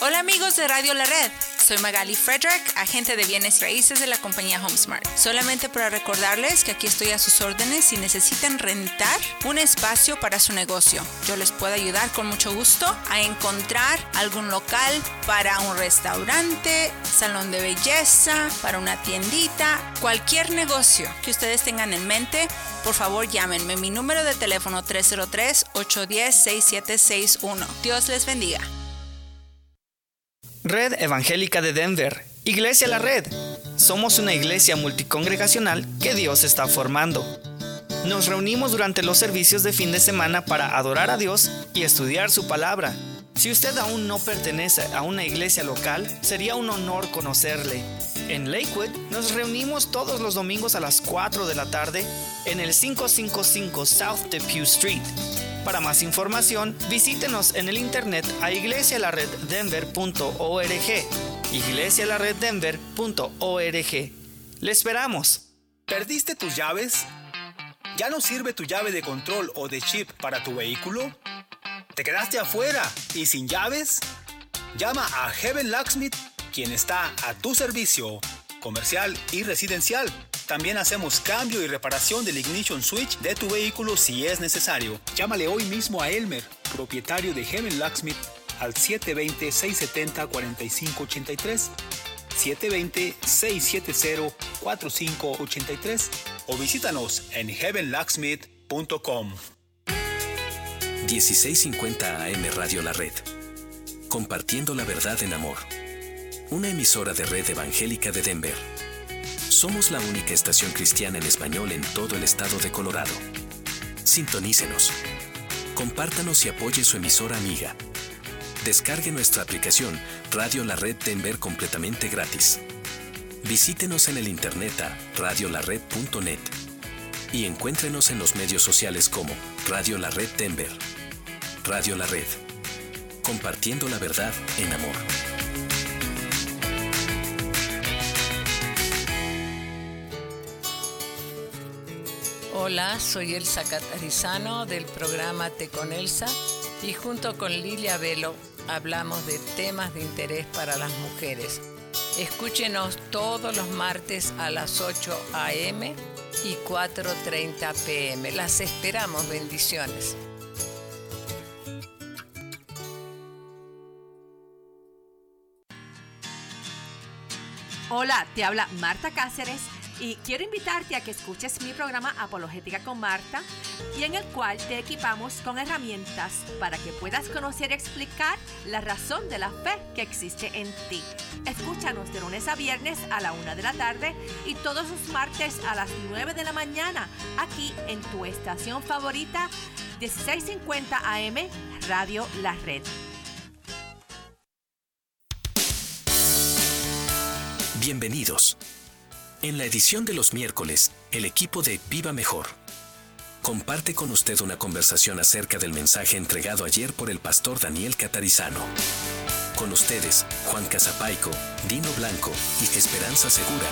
Hola amigos de Radio La Red, soy Magali Frederick, agente de bienes raíces de la compañía HomeSmart. Solamente para recordarles que aquí estoy a sus órdenes si necesitan rentar un espacio para su negocio. Yo les puedo ayudar con mucho gusto a encontrar algún local para un restaurante, salón de belleza, para una tiendita, cualquier negocio que ustedes tengan en mente. Por favor, llámenme. Mi número de teléfono 303-810-6761. Dios les bendiga. Red Evangélica de Denver, Iglesia La Red. Somos una iglesia multicongregacional que Dios está formando. Nos reunimos durante los servicios de fin de semana para adorar a Dios y estudiar su palabra. Si usted aún no pertenece a una iglesia local, sería un honor conocerle. En Lakewood nos reunimos todos los domingos a las 4 de la tarde en el 555 South Depew Street. Para más información, visítenos en el internet a iglesialareddenver.org, iglesialareddenver.org. ¡Le esperamos! ¿Perdiste tus llaves? ¿Ya no sirve tu llave de control o de chip para tu vehículo? ¿Te quedaste afuera y sin llaves? Llama a Heaven Locksmith, quien está a tu servicio, comercial y residencial. También hacemos cambio y reparación del ignition switch de tu vehículo si es necesario. Llámale hoy mismo a Elmer, propietario de Heaven Locksmith, al 720-670-4583, 720-670-4583 o visítanos en heavenlocksmith.com. 1650 AM Radio La Red. Compartiendo la verdad en amor. Una emisora de Red Evangélica de Denver. Somos la única estación cristiana en español en todo el estado de Colorado. Sintonícenos. Compártanos y apoye su emisora amiga. Descargue nuestra aplicación Radio La Red Denver completamente gratis. Visítenos en el internet a radiolared.net y encuéntrenos en los medios sociales como Radio La Red Denver. Radio La Red. Compartiendo la verdad en amor. Hola, soy Elsa Catarizano del programa Te con Elsa y junto con Lilia Velo hablamos de temas de interés para las mujeres. Escúchenos todos los martes a las 8 a.m. y 4:30 p.m. Las esperamos, bendiciones. Hola, te habla Marta Cáceres. Y quiero invitarte a que escuches mi programa Apologética con Marta, y en el cual te equipamos con herramientas para que puedas conocer y explicar la razón de la fe que existe en ti. Escúchanos de lunes a viernes a la 1 de la tarde y todos los martes a las 9 de la mañana, aquí en tu estación favorita, 1650 AM, Radio La Red. Bienvenidos. En la edición de los miércoles, el equipo de Viva Mejor comparte con usted una conversación acerca del mensaje entregado ayer por el pastor Daniel Catarizano. Con ustedes, Juan Casapaico, Dino Blanco y Esperanza Segura.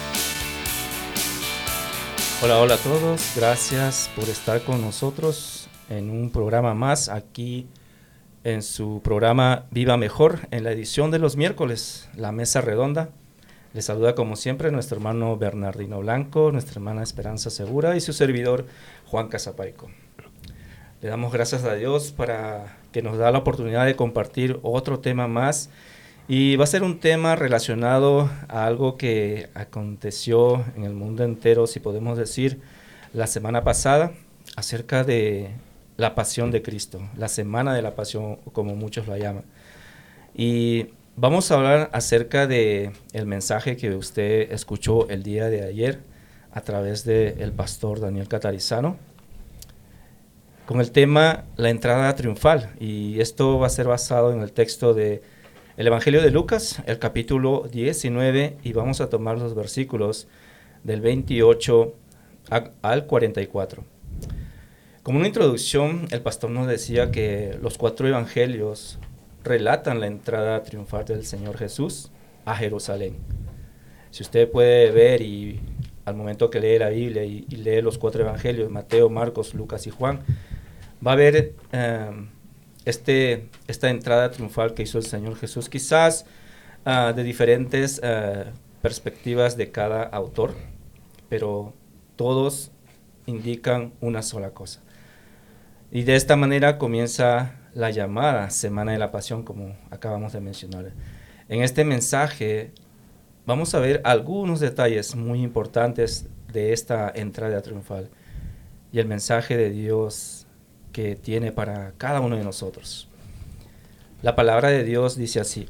Hola a todos, gracias por estar con nosotros en un programa más aquí en su programa Viva Mejor, en la edición de los miércoles, la mesa redonda. Les saluda como siempre nuestro hermano Bernardino Blanco, nuestra hermana Esperanza Segura y su servidor Juan Casapaico. Le damos gracias a Dios para que nos da la oportunidad de compartir otro tema más, y va a ser un tema relacionado a algo que aconteció en el mundo entero, si podemos decir, la semana pasada, acerca de la pasión de Cristo, la semana de la pasión, como muchos la llaman. Y vamos a hablar acerca de el mensaje que usted escuchó el día de ayer a través del pastor Daniel Catarizano, con el tema La entrada triunfal, y esto va a ser basado en el texto de el Evangelio de Lucas, el capítulo 19, y vamos a tomar los versículos del 28 al 44. Como una introducción, el pastor nos decía que los 4 evangelios relatan la entrada triunfal del Señor Jesús a Jerusalén. Si usted puede ver, y al momento que lee la Biblia y lee los 4 evangelios, Mateo, Marcos, Lucas y Juan, va a ver esta entrada triunfal que hizo el Señor Jesús, quizás de diferentes perspectivas de cada autor, pero todos indican una sola cosa. Y de esta manera comienza la llamada Semana de la Pasión, como acabamos de mencionar. En este mensaje vamos a ver algunos detalles muy importantes de esta entrada triunfal y el mensaje de Dios que tiene para cada uno de nosotros. La palabra de Dios dice así: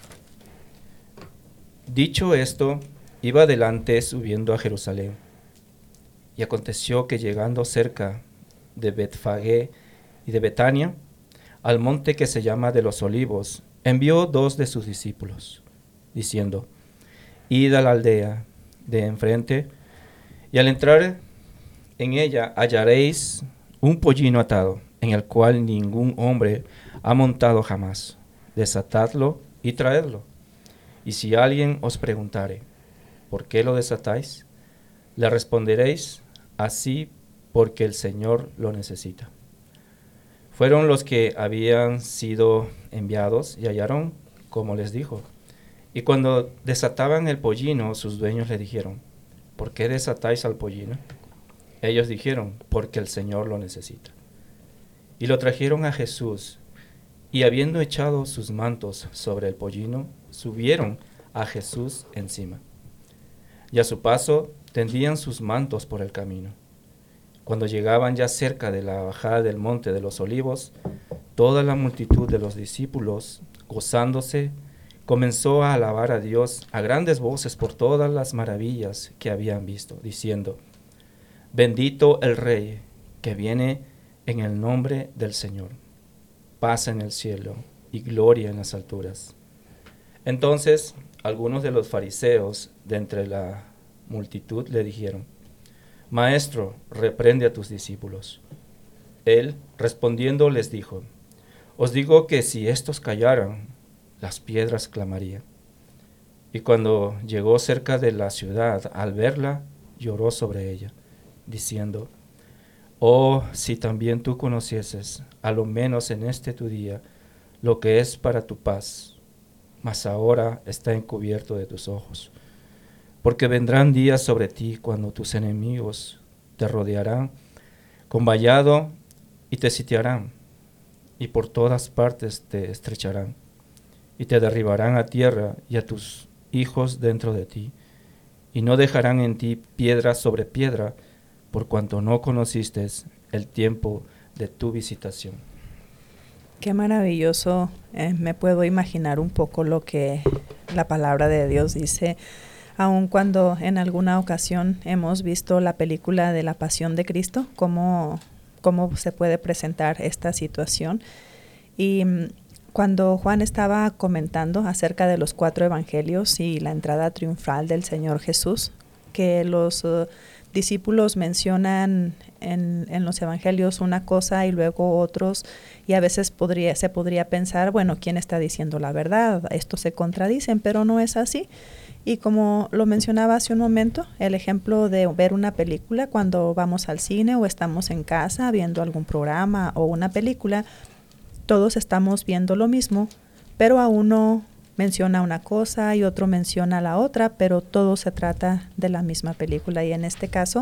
dicho esto, iba adelante subiendo a Jerusalén, y aconteció que llegando cerca de Betfagé y de Betania, al monte que se llama de los Olivos, envió 2 de sus discípulos, diciendo: id a la aldea de enfrente, y al entrar en ella hallaréis un pollino atado, en el cual ningún hombre ha montado jamás. Desatadlo y traedlo. Y si alguien os preguntare, ¿por qué lo desatáis?, le responderéis: así porque el Señor lo necesita. Fueron los que habían sido enviados y hallaron como les dijo. Y cuando desataban el pollino, sus dueños le dijeron: ¿por qué desatáis al pollino? Ellos dijeron: porque el Señor lo necesita. Y lo trajeron a Jesús, y habiendo echado sus mantos sobre el pollino, subieron a Jesús encima. Y a su paso tendían sus mantos por el camino. Cuando llegaban ya cerca de la bajada del monte de los Olivos, toda la multitud de los discípulos, gozándose, comenzó a alabar a Dios a grandes voces por todas las maravillas que habían visto, diciendo: bendito el Rey que viene en el nombre del Señor, paz en el cielo y gloria en las alturas. Entonces algunos de los fariseos de entre la multitud le dijeron: Maestro, reprende a tus discípulos. Él, respondiendo, les dijo: os digo que si estos callaran, las piedras clamarían. Y cuando llegó cerca de la ciudad, al verla, lloró sobre ella, diciendo: oh, si también tú conocieses, a lo menos en este tu día, lo que es para tu paz, mas ahora está encubierto de tus ojos. Porque vendrán días sobre ti cuando tus enemigos te rodearán con vallado y te sitiarán, y por todas partes te estrecharán, y te derribarán a tierra y a tus hijos dentro de ti, y no dejarán en ti piedra sobre piedra, por cuanto no conociste el tiempo de tu visitación. Qué maravilloso. Me puedo imaginar un poco lo que la palabra de Dios dice, aun cuando en alguna ocasión hemos visto la película de la Pasión de Cristo, cómo se puede presentar esta situación. Y cuando Juan estaba comentando acerca de los 4 evangelios y la entrada triunfal del Señor Jesús, que los discípulos mencionan en los evangelios una cosa y luego otros, y a veces se podría pensar, bueno, ¿quién está diciendo la verdad? Estos se contradicen, pero no es así. Y como lo mencionaba hace un momento, el ejemplo de ver una película cuando vamos al cine o estamos en casa viendo algún programa o una película, todos estamos viendo lo mismo, pero a uno menciona una cosa y otro menciona la otra, pero todo se trata de la misma película. Y en este caso,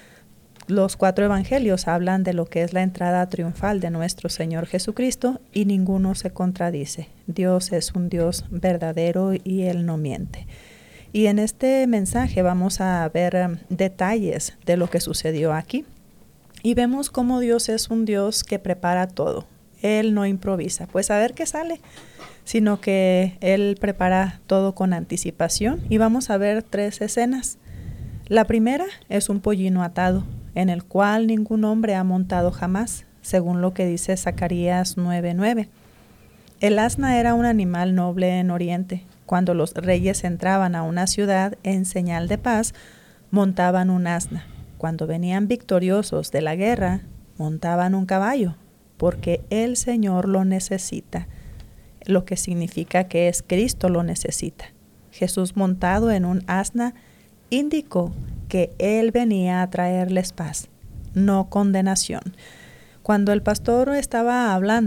los 4 evangelios hablan de lo que es la entrada triunfal de nuestro Señor Jesucristo y ninguno se contradice. Dios es un Dios verdadero y Él no miente. Y en este mensaje vamos a ver detalles de lo que sucedió aquí. Y vemos cómo Dios es un Dios que prepara todo. Él no improvisa, pues a ver qué sale, sino que Él prepara todo con anticipación. Y vamos a ver 3 escenas. La primera es un pollino atado, en el cual ningún hombre ha montado jamás, según lo que dice Zacarías 9:9. El asna era un animal noble en Oriente. Cuando los reyes entraban a una ciudad en señal de paz, montaban un asna. Cuando venían victoriosos de la guerra, montaban un caballo, porque el Señor lo necesita, lo que significa que es Cristo lo necesita. Jesús montado en un asna indicó que Él venía a traerles paz, no condenación. Cuando el pastor estaba hablando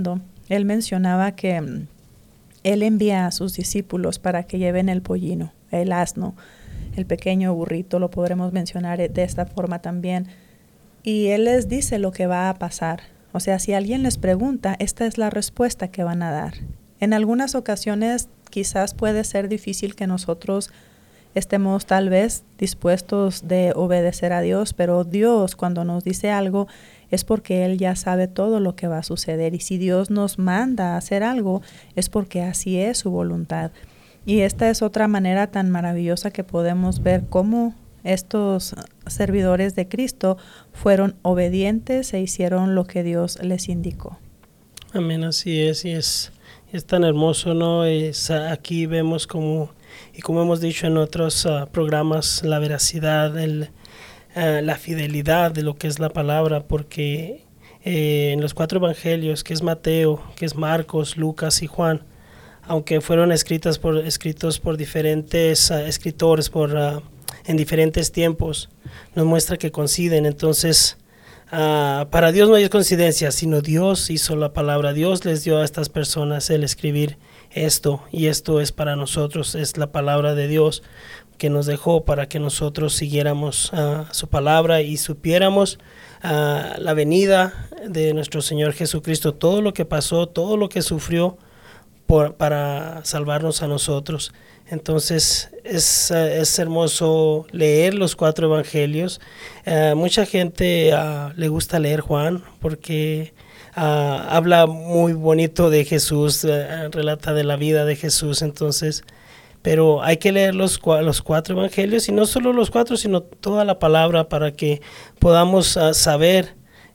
él mencionaba que él envía a sus discípulos para que lleven el pollino, el asno, el pequeño burrito, lo podremos mencionar de esta forma también. Y él les dice lo que va a pasar. O sea, si alguien les pregunta, esta es la respuesta que van a dar. En algunas ocasiones quizás puede ser difícil que nosotros estemos tal vez dispuestos de obedecer a Dios, pero Dios cuando nos dice algo es porque Él ya sabe todo lo que va a suceder. Y si Dios nos manda a hacer algo, es porque así es su voluntad. Y esta es otra manera tan maravillosa que podemos ver cómo estos servidores de Cristo fueron obedientes e hicieron lo que Dios les indicó. Amén, así es, y es tan hermoso, ¿no? Aquí vemos como hemos dicho en otros programas, la veracidad, la fidelidad de lo que es la palabra, porque en los 4 evangelios, que es Mateo, que es Marcos, Lucas y Juan, aunque fueron escritos por diferentes escritores en diferentes tiempos, nos muestra que coinciden. Entonces, para Dios no hay coincidencia, sino Dios hizo la palabra. Dios les dio a estas personas el escribir esto, y esto es para nosotros, es la palabra de Dios que nos dejó para que nosotros siguiéramos su palabra y supiéramos la venida de nuestro Señor Jesucristo, todo lo que pasó, todo lo que sufrió para salvarnos a nosotros. Entonces es hermoso leer los 4 evangelios. Mucha gente le gusta leer Juan porque habla muy bonito de Jesús, relata de la vida de Jesús. Entonces, pero hay que leer los 4 evangelios, y no solo los 4, sino toda la palabra, para que podamos saber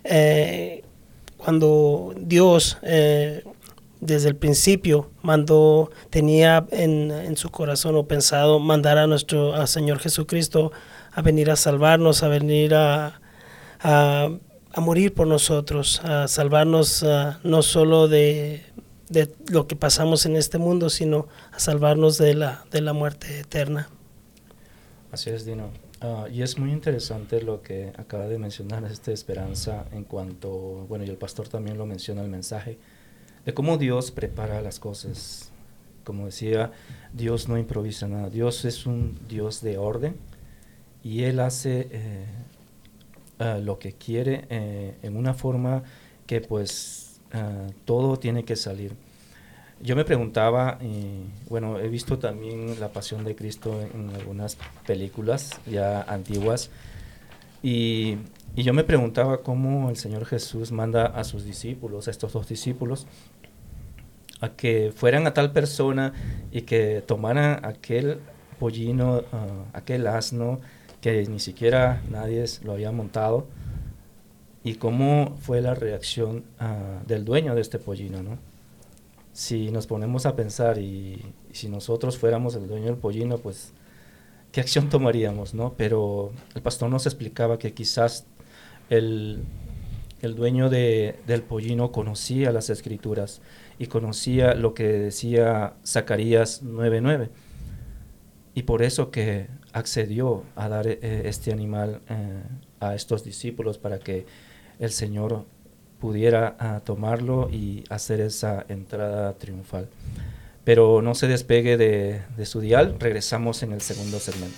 cuando Dios desde el principio tenía en su corazón o pensado mandar a nuestro Señor Jesucristo a venir a salvarnos, a venir a morir por nosotros, a salvarnos no solo de lo que pasamos en este mundo, sino a salvarnos de la muerte eterna. Así es, Dino. Y es muy interesante lo que acaba de mencionar, esta esperanza en cuanto, bueno, y el pastor también lo menciona en el mensaje, de cómo Dios prepara las cosas. Como decía, Dios no improvisa nada. Dios es un Dios de orden, y Él hace lo que quiere en una forma que pues todo tiene que salir. Yo me preguntaba, bueno, he visto también La Pasión de Cristo en algunas películas ya antiguas, y yo me preguntaba cómo el Señor Jesús manda a sus discípulos, a estos 2 discípulos, a que fueran a tal persona y que tomaran aquel pollino, aquel asno que ni siquiera nadie lo había montado, y cómo fue la reacción del dueño de este pollino, ¿no? Si nos ponemos a pensar y si nosotros fuéramos el dueño del pollino, pues ¿qué acción tomaríamos, no? Pero el pastor nos explicaba que quizás el dueño del pollino conocía las Escrituras y conocía lo que decía Zacarías 9:9, y por eso que accedió a dar este animal a estos discípulos para que el Señor pudiera tomarlo y hacer esa entrada triunfal. Pero no se despegue de su dial, regresamos en el segundo segmento.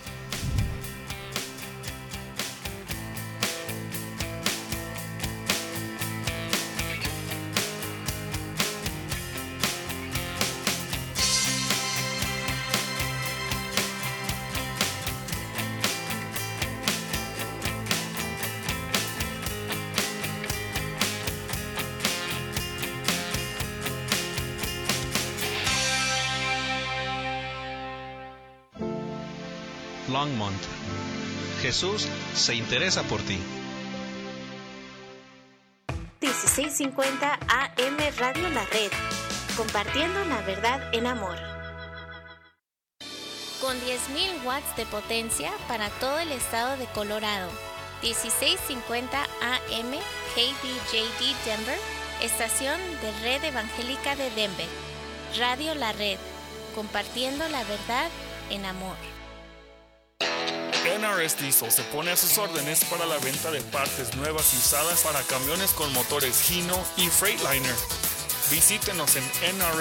Longmont. Jesús se interesa por ti. 1650 AM Radio La Red, compartiendo la verdad en amor. Con 10.000 watts de potencia para todo el estado de Colorado. 1650 AM KBJD Denver, estación de Red Evangélica de Denver. Radio La Red, compartiendo la verdad en amor. NRS Diesel se pone a sus órdenes para la venta de partes nuevas y usadas para camiones con motores Hino y Freightliner. Visítenos en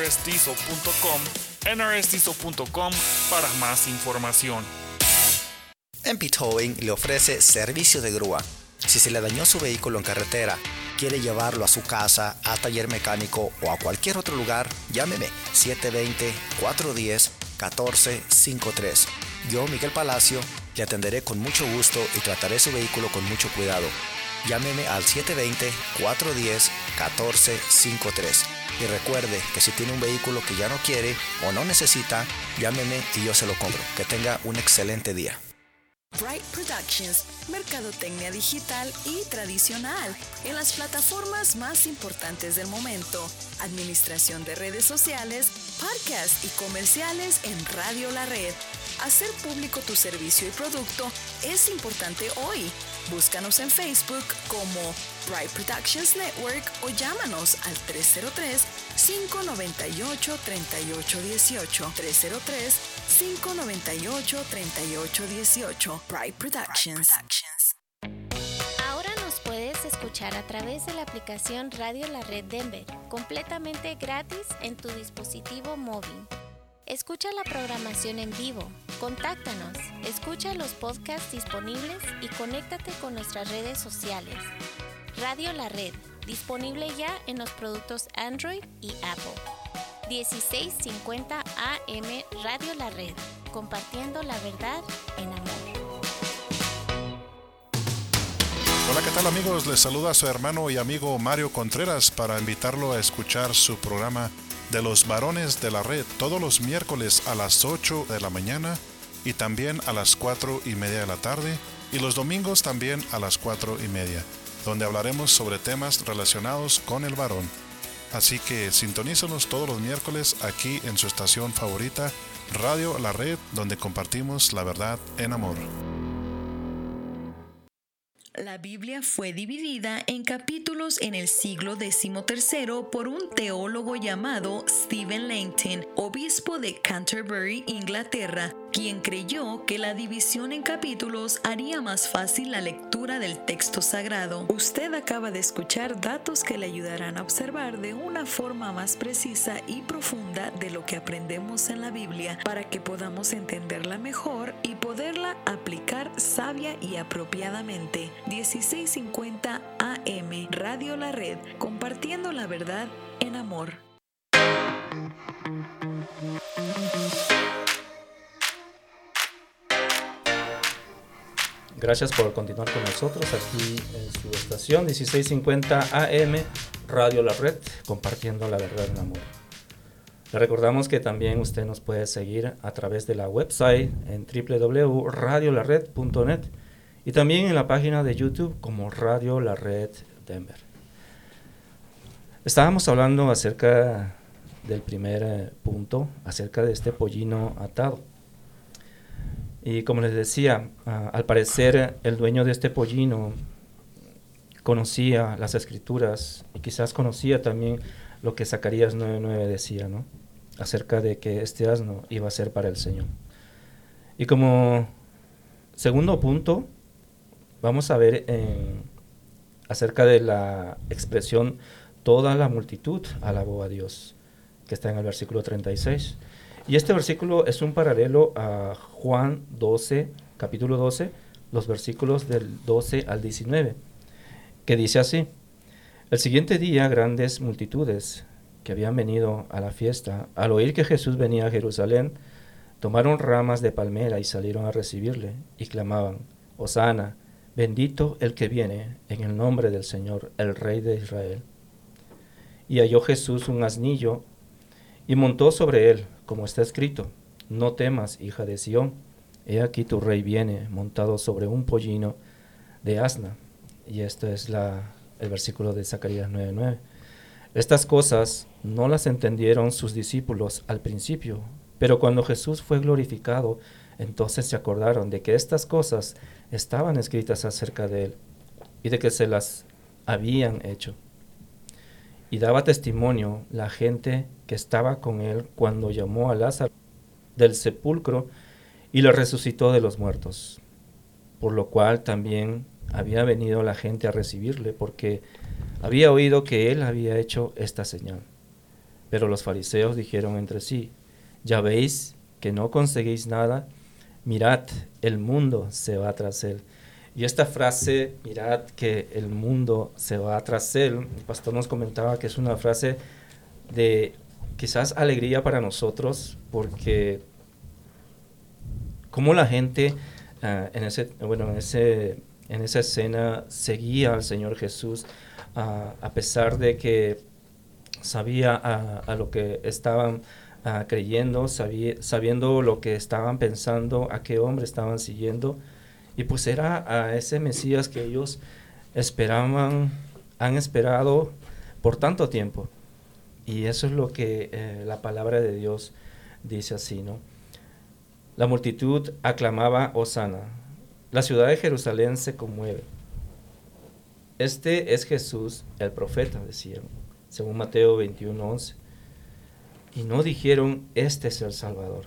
nrsdiesel.com para más información. MP Towing le ofrece servicio de grúa. Si se le dañó su vehículo en carretera, quiere llevarlo a su casa, a taller mecánico o a cualquier otro lugar, llámeme 720-410-1453. Yo, Miguel Palacio, le atenderé con mucho gusto y trataré su vehículo con mucho cuidado. Llámeme al 720-410-1453. Y recuerde que si tiene un vehículo que ya no quiere o no necesita, llámeme y yo se lo compro. Que tenga un excelente día. Bright Productions, mercadotecnia digital y tradicional en las plataformas más importantes del momento, administración de redes sociales, podcasts y comerciales en Radio La Red. Hacer público tu servicio y producto es importante hoy. Búscanos en Facebook como Bright Productions Network o llámanos al 303-598-3818. 303-598-3818. Bright Productions. Ahora nos puedes escuchar a través de la aplicación Radio La Red Denver, completamente gratis en tu dispositivo móvil. Escucha la programación en vivo, contáctanos, escucha los podcasts disponibles y conéctate con nuestras redes sociales. Radio La Red, disponible ya en los productos Android y Apple. 1650 AM Radio La Red, compartiendo la verdad en amor. Hola, ¿qué tal amigos? Les saluda su hermano y amigo Mario Contreras para invitarlo a escuchar su programa de los varones de la red todos los miércoles a las 8 de la mañana y también a las 4:30 de la tarde y los domingos también a las 4:30, donde hablaremos sobre temas relacionados con el varón. Así que sintonízanos todos los miércoles aquí en su estación favorita, Radio La Red, donde compartimos la verdad en amor. La Biblia fue dividida en capítulos en el siglo XIII por un teólogo llamado Stephen Langton, obispo de Canterbury, Inglaterra, quien creyó que la división en capítulos haría más fácil la lectura del texto sagrado. Usted acaba de escuchar datos que le ayudarán a observar de una forma más precisa y profunda de lo que aprendemos en la Biblia, para que podamos entenderla mejor y poderla aplicar sabia y apropiadamente. 1650 AM Radio La Red, compartiendo la verdad en amor. Gracias por continuar con nosotros aquí en su estación 1650 AM Radio La Red, compartiendo la verdad en amor. Le recordamos que también usted nos puede seguir a través de la website en www.radiolared.net y también en la página de YouTube como Radio La Red Denver. Estábamos hablando acerca del primer punto, acerca de este pollino atado. Y como les decía, al parecer el dueño de este pollino conocía las escrituras y quizás conocía también lo que Zacarías 9:9 decía, ¿no? Acerca de que este asno iba a ser para el Señor. Y como segundo punto, vamos a ver acerca de la expresión toda la multitud alabó a Dios, que está en el versículo 36. Y este versículo es un paralelo a Juan 12, capítulo 12, los versículos del 12 al 19, que dice así: el siguiente día grandes multitudes que habían venido a la fiesta, al oír que Jesús venía a Jerusalén, tomaron ramas de palmera y salieron a recibirle, y clamaban: Hosana, bendito el que viene en el nombre del Señor, el Rey de Israel. Y halló Jesús un asnillo, y montó sobre él, como está escrito: no temas, hija de Sión, he aquí tu rey viene, montado sobre un pollino de asna. Y esto es el versículo de Zacarías 9:9. Estas cosas no las entendieron sus discípulos al principio, pero cuando Jesús fue glorificado, entonces se acordaron de que estas cosas estaban escritas acerca de él y de que se las habían hecho. Y daba testimonio la gente que estaba con él cuando llamó a Lázaro del sepulcro y lo resucitó de los muertos, por lo cual también había venido la gente a recibirle, porque había oído que él había hecho esta señal. Pero los fariseos dijeron entre sí: ya veis que no conseguís nada, mirad, el mundo se va tras él. Y esta frase, mirad que el mundo se va tras él, el pastor nos comentaba que es una frase de quizás alegría para nosotros, porque como la gente en esa escena seguía al Señor Jesús, a pesar de que sabía a lo que estaban creyendo, sabiendo lo que estaban pensando, a qué hombre estaban siguiendo. Y pues era a ese Mesías que ellos han esperado por tanto tiempo. Y eso es lo que la palabra de Dios dice así, ¿no? La multitud aclamaba Hosana. La ciudad de Jerusalén se conmueve. Este es Jesús, el profeta, decían, según Mateo 21:11. Y no dijeron, este es el Salvador.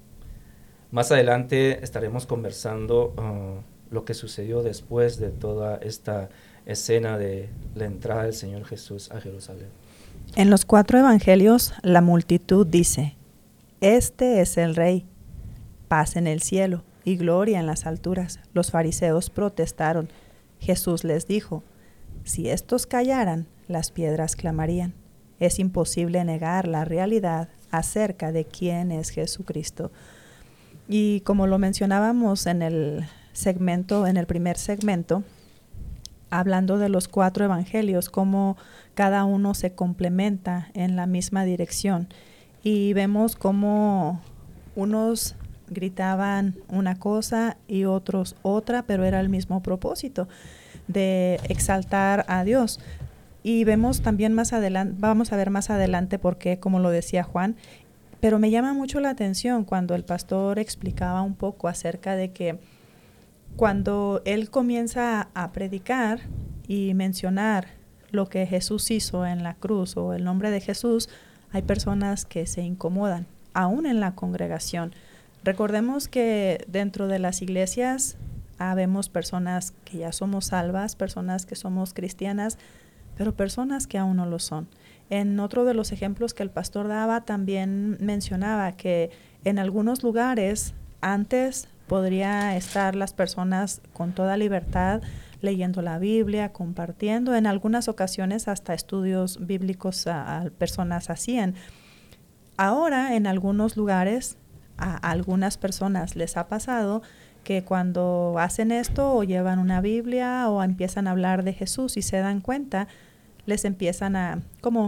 Más adelante estaremos conversando lo que sucedió después de toda esta escena de la entrada del Señor Jesús a Jerusalén. En los 4 evangelios, la multitud dice: este es el Rey, paz en el cielo y gloria en las alturas. Los fariseos protestaron. Jesús les dijo: si estos callaran, las piedras clamarían. Es imposible negar la realidad acerca de quién es Jesucristo. Y como lo mencionábamos en el primer segmento, hablando de los 4 evangelios, cómo cada uno se complementa en la misma dirección. Y vemos cómo unos gritaban una cosa y otros otra, pero era el mismo propósito de exaltar a Dios. Y vemos también más adelante, vamos a ver más adelante por qué, como lo decía Juan, pero me llama mucho la atención cuando el pastor explicaba un poco acerca de que cuando él comienza a predicar y mencionar lo que Jesús hizo en la cruz o el nombre de Jesús, hay personas que se incomodan, aún en la congregación. Recordemos que dentro de las iglesias vemos personas que ya somos salvas, personas que somos cristianas, pero personas que aún no lo son. En otro de los ejemplos que el pastor daba, también mencionaba que en algunos lugares antes podría estar las personas con toda libertad leyendo la Biblia, compartiendo. En algunas ocasiones hasta estudios bíblicos personas hacían. Ahora en algunos lugares a algunas personas les ha pasado que cuando hacen esto o llevan una Biblia o empiezan a hablar de Jesús y se dan cuenta, les empiezan a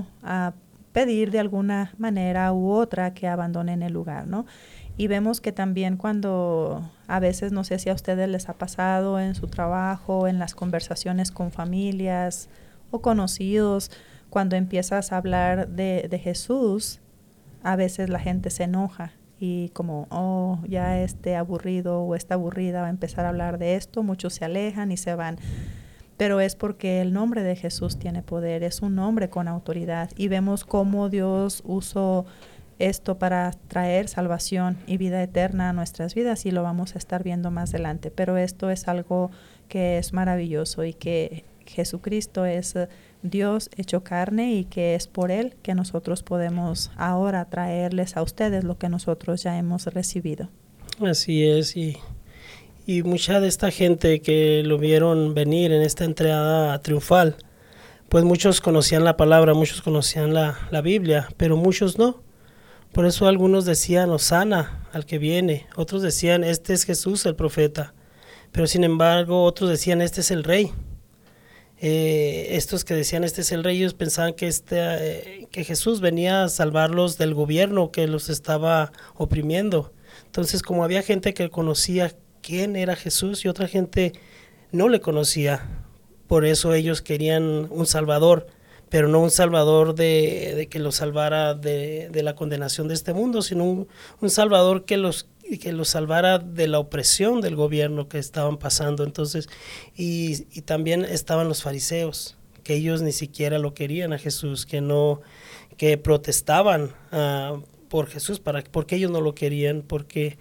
pedir de alguna manera u otra que abandonen el lugar, ¿no? Y vemos que también cuando a veces, no sé si a ustedes les ha pasado en su trabajo, en las conversaciones con familias o conocidos, cuando empiezas a hablar de Jesús, a veces la gente se enoja y como, ya aburrido o está aburrida va a empezar a hablar de esto, muchos se alejan y se van. Pero es porque el nombre de Jesús tiene poder, es un nombre con autoridad. Y vemos cómo Dios usó esto para traer salvación y vida eterna a nuestras vidas, y lo vamos a estar viendo más adelante. Pero esto es algo que es maravilloso, y que Jesucristo es Dios hecho carne, y que es por Él que nosotros podemos ahora traerles a ustedes lo que nosotros ya hemos recibido. Así es, y mucha de esta gente que lo vieron venir en esta entrada triunfal, pues muchos conocían la palabra, muchos conocían la Biblia, pero muchos no. Por eso algunos decían, Hosana al que viene, otros decían, este es Jesús el profeta, pero sin embargo otros decían, este es el Rey. Estos que decían, este es el Rey, ellos pensaban que Jesús venía a salvarlos del gobierno que los estaba oprimiendo. Entonces, como había gente que conocía quién era Jesús y otra gente no le conocía, por eso ellos querían un Salvador, pero no un Salvador de que los salvara de la condenación de este mundo, sino un Salvador que los salvara de la opresión del gobierno que estaban pasando. Entonces, y también estaban los fariseos, que ellos ni siquiera lo querían a Jesús, que protestaban por Jesús, porque ellos no lo querían, porque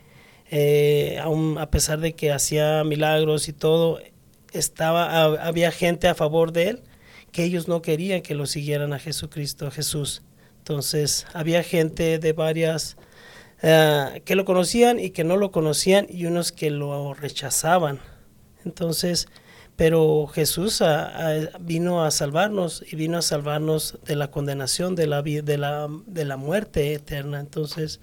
aún a pesar de que hacía milagros y todo, había gente a favor de él, que ellos no querían que lo siguieran a Jesucristo, a Jesús. Entonces había gente de varias que lo conocían y que no lo conocían, y unos que lo rechazaban. Entonces, pero Jesús vino a salvarnos, y vino a salvarnos de la condenación, de la muerte eterna. Entonces,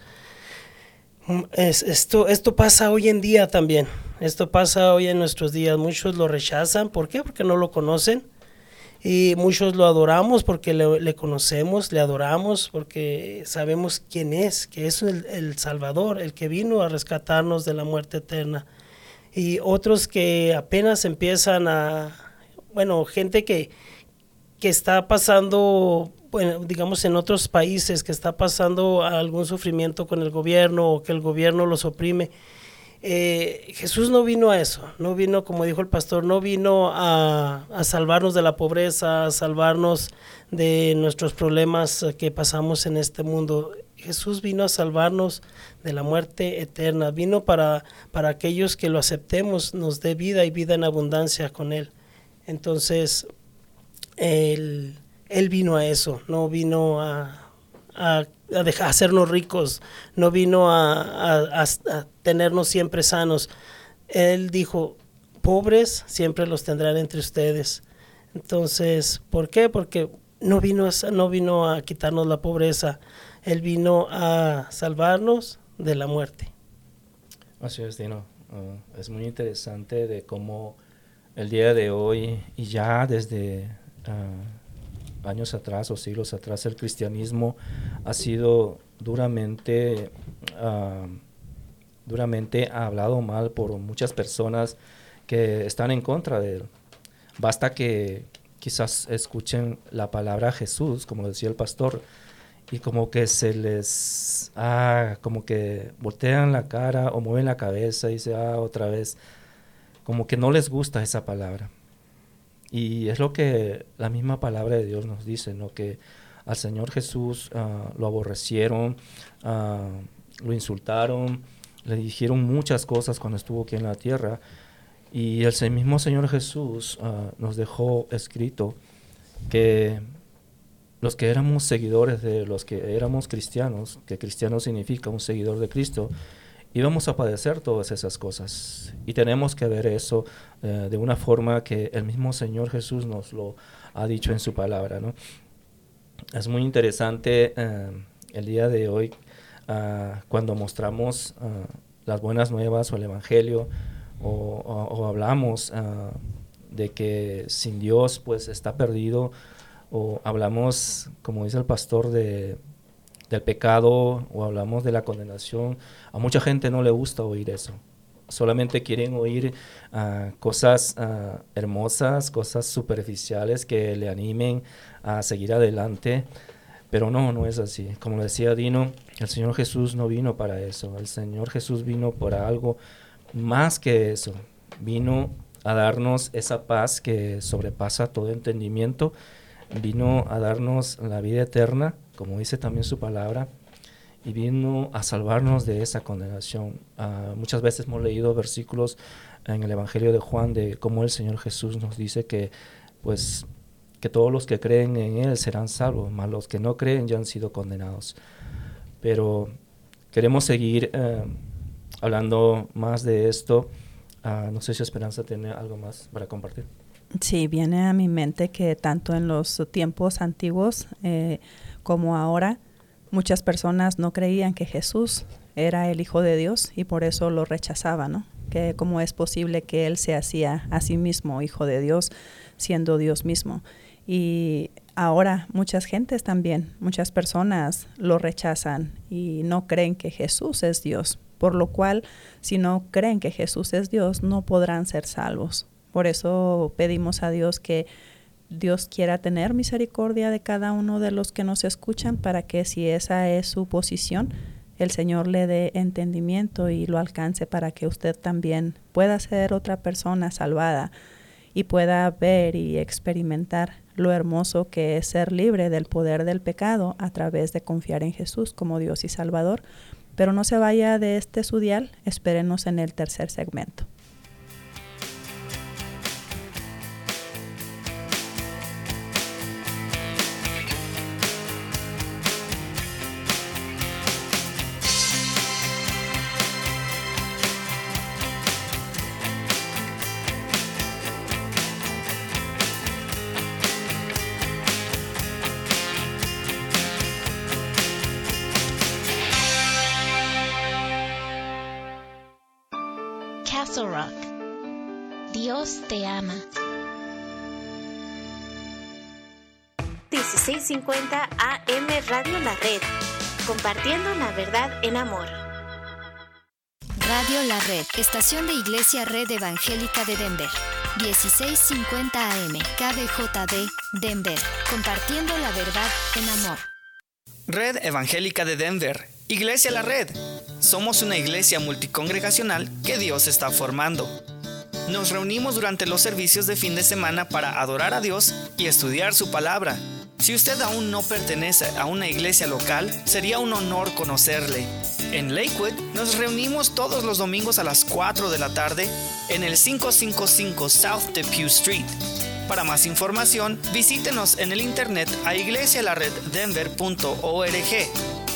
esto pasa hoy en día también. Esto pasa hoy en nuestros días. Muchos lo rechazan. ¿Por qué? Porque no lo conocen. Y muchos lo adoramos porque le conocemos, le adoramos porque sabemos quién es, que es el Salvador, el que vino a rescatarnos de la muerte eterna. Y otros que apenas empiezan gente que está pasando, bueno, digamos en otros países, que está pasando algún sufrimiento con el gobierno o que el gobierno los oprime. Jesús no vino a eso, no vino, como dijo el pastor, no vino a salvarnos de la pobreza, a salvarnos de nuestros problemas que pasamos en este mundo. Jesús vino a salvarnos de la muerte eterna, vino para aquellos que lo aceptemos, nos dé vida y vida en abundancia con Él. Entonces, Él vino a eso, no vino a hacernos ricos, no vino a tenernos siempre sanos. Él dijo, pobres siempre los tendrán entre ustedes. Entonces, ¿por qué? Porque no vino a quitarnos la pobreza, Él vino a salvarnos de la muerte. Así es, Dino. Es muy interesante de cómo el día de hoy, y ya desde años atrás o siglos atrás, el cristianismo ha sido duramente hablado mal por muchas personas que están en contra de él. Basta que quizás escuchen la palabra Jesús, como decía el pastor, y como que se les como que voltean la cara o mueven la cabeza y dicen otra vez, como que no les gusta esa palabra. Y es lo que la misma palabra de Dios nos dice, ¿no? Que al Señor Jesús lo aborrecieron, lo insultaron, le dijeron muchas cosas cuando estuvo aquí en la tierra. Y el mismo Señor Jesús nos dejó escrito que los que éramos seguidores de los que éramos cristianos, que cristiano significa un seguidor de Cristo, íbamos a padecer todas esas cosas. Y tenemos que ver eso de una forma que el mismo Señor Jesús nos lo ha dicho en su palabra, ¿no? Es muy interesante el día de hoy cuando mostramos las buenas nuevas o el Evangelio o hablamos de que sin Dios pues está perdido, o hablamos, como dice el pastor, del pecado, o hablamos de la condenación. A mucha gente no le gusta oír eso. Solamente quieren oír cosas hermosas, cosas superficiales que le animen a seguir adelante. Pero no es así. Como decía Dino, el Señor Jesús no vino para eso. El Señor Jesús vino para algo más que eso. Vino a darnos esa paz que sobrepasa todo entendimiento. Vino a darnos la vida eterna, como dice también su palabra, y vino a salvarnos de esa condenación. Muchas veces hemos leído versículos en el Evangelio de Juan de cómo el Señor Jesús nos dice que todos los que creen en Él serán salvos, mas los que no creen ya han sido condenados. Pero queremos seguir hablando más de esto. No sé si Esperanza tiene algo más para compartir. Sí, viene a mi mente que tanto en los tiempos antiguos como ahora, muchas personas no creían que Jesús era el Hijo de Dios y por eso lo rechazaban, ¿no? Que cómo es posible que Él se hacía a sí mismo Hijo de Dios, siendo Dios mismo. Y ahora muchas gentes también, muchas personas lo rechazan y no creen que Jesús es Dios, por lo cual si no creen que Jesús es Dios, no podrán ser salvos. Por eso pedimos a Dios que Dios quiera tener misericordia de cada uno de los que nos escuchan, para que si esa es su posición, el Señor le dé entendimiento y lo alcance para que usted también pueda ser otra persona salvada y pueda ver y experimentar lo hermoso que es ser libre del poder del pecado a través de confiar en Jesús como Dios y Salvador. Pero no se vaya de su dial, espérenos en el tercer segmento. Castle Rock. Dios te ama. 1650 AM Radio La Red, compartiendo la verdad en amor. Radio La Red, estación de Iglesia Red Evangélica de Denver. 1650 AM, KBJD, Denver, compartiendo la verdad en amor. Red Evangélica de Denver, Iglesia La Red. Somos una iglesia multicongregacional que Dios está formando. Nos reunimos durante los servicios de fin de semana para adorar a Dios y estudiar su palabra. Si usted aún no pertenece a una iglesia local, sería un honor conocerle. En Lakewood nos reunimos todos los domingos a las 4 de la tarde en el 555 South Depew Street. Para más información, visítenos en el internet a iglesialareddenver.org.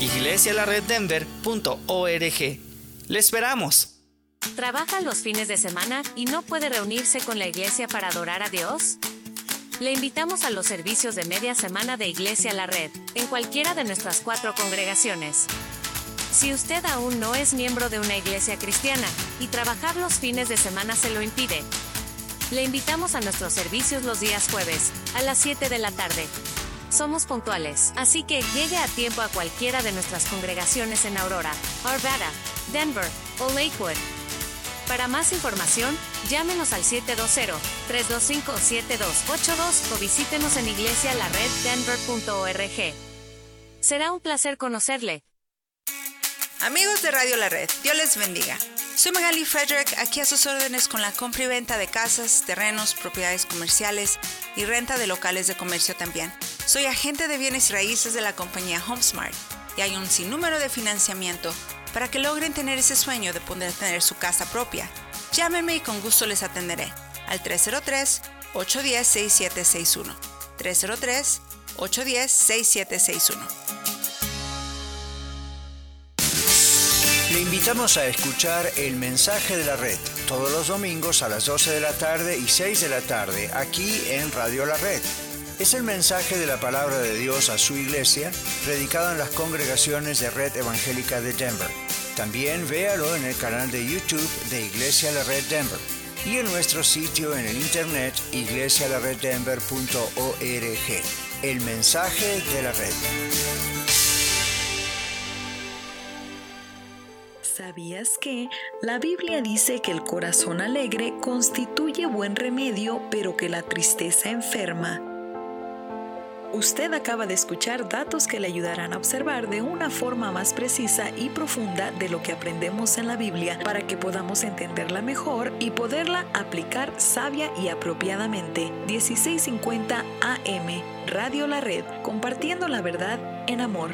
iglesialareddenver.org. ¡Le esperamos! ¿Trabaja los fines de semana y no puede reunirse con la iglesia para adorar a Dios? Le invitamos a los servicios de media semana de Iglesia La Red, en cualquiera de nuestras 4 congregaciones. Si usted aún no es miembro de una iglesia cristiana y trabajar los fines de semana se lo impide, le invitamos a nuestros servicios los días jueves, a las 7 de la tarde. Somos puntuales, así que llegue a tiempo a cualquiera de nuestras congregaciones en Aurora, Arvada, Denver o Lakewood. Para más información, llámenos al 720-325-7282 o visítenos en iglesialareddenver.org. Será un placer conocerle. Amigos de Radio La Red, Dios les bendiga. Soy Magali Frederick, aquí a sus órdenes con la compra y venta de casas, terrenos, propiedades comerciales y renta de locales de comercio también. Soy agente de bienes raíces de la compañía HomeSmart y hay un sinnúmero de financiamiento para que logren tener ese sueño de poder tener su casa propia. Llámenme y con gusto les atenderé al 303-810-6761. 303-810-6761. Le invitamos a escuchar El Mensaje de la Red todos los domingos a las 12 de la tarde y 6 de la tarde aquí en Radio La Red. Es el mensaje de la palabra de Dios a su iglesia, predicado en las congregaciones de Red Evangélica de Denver. También véalo en el canal de YouTube de Iglesia La Red Denver y en nuestro sitio en el internet iglesialareddenver.org. El mensaje de la Red. ¿Sabías que la Biblia dice que el corazón alegre constituye buen remedio, pero que la tristeza enferma? Usted acaba de escuchar datos que le ayudarán a observar de una forma más precisa y profunda de lo que aprendemos en la Biblia para que podamos entenderla mejor y poderla aplicar sabia y apropiadamente. 1650 AM, Radio La Red, compartiendo la verdad en amor.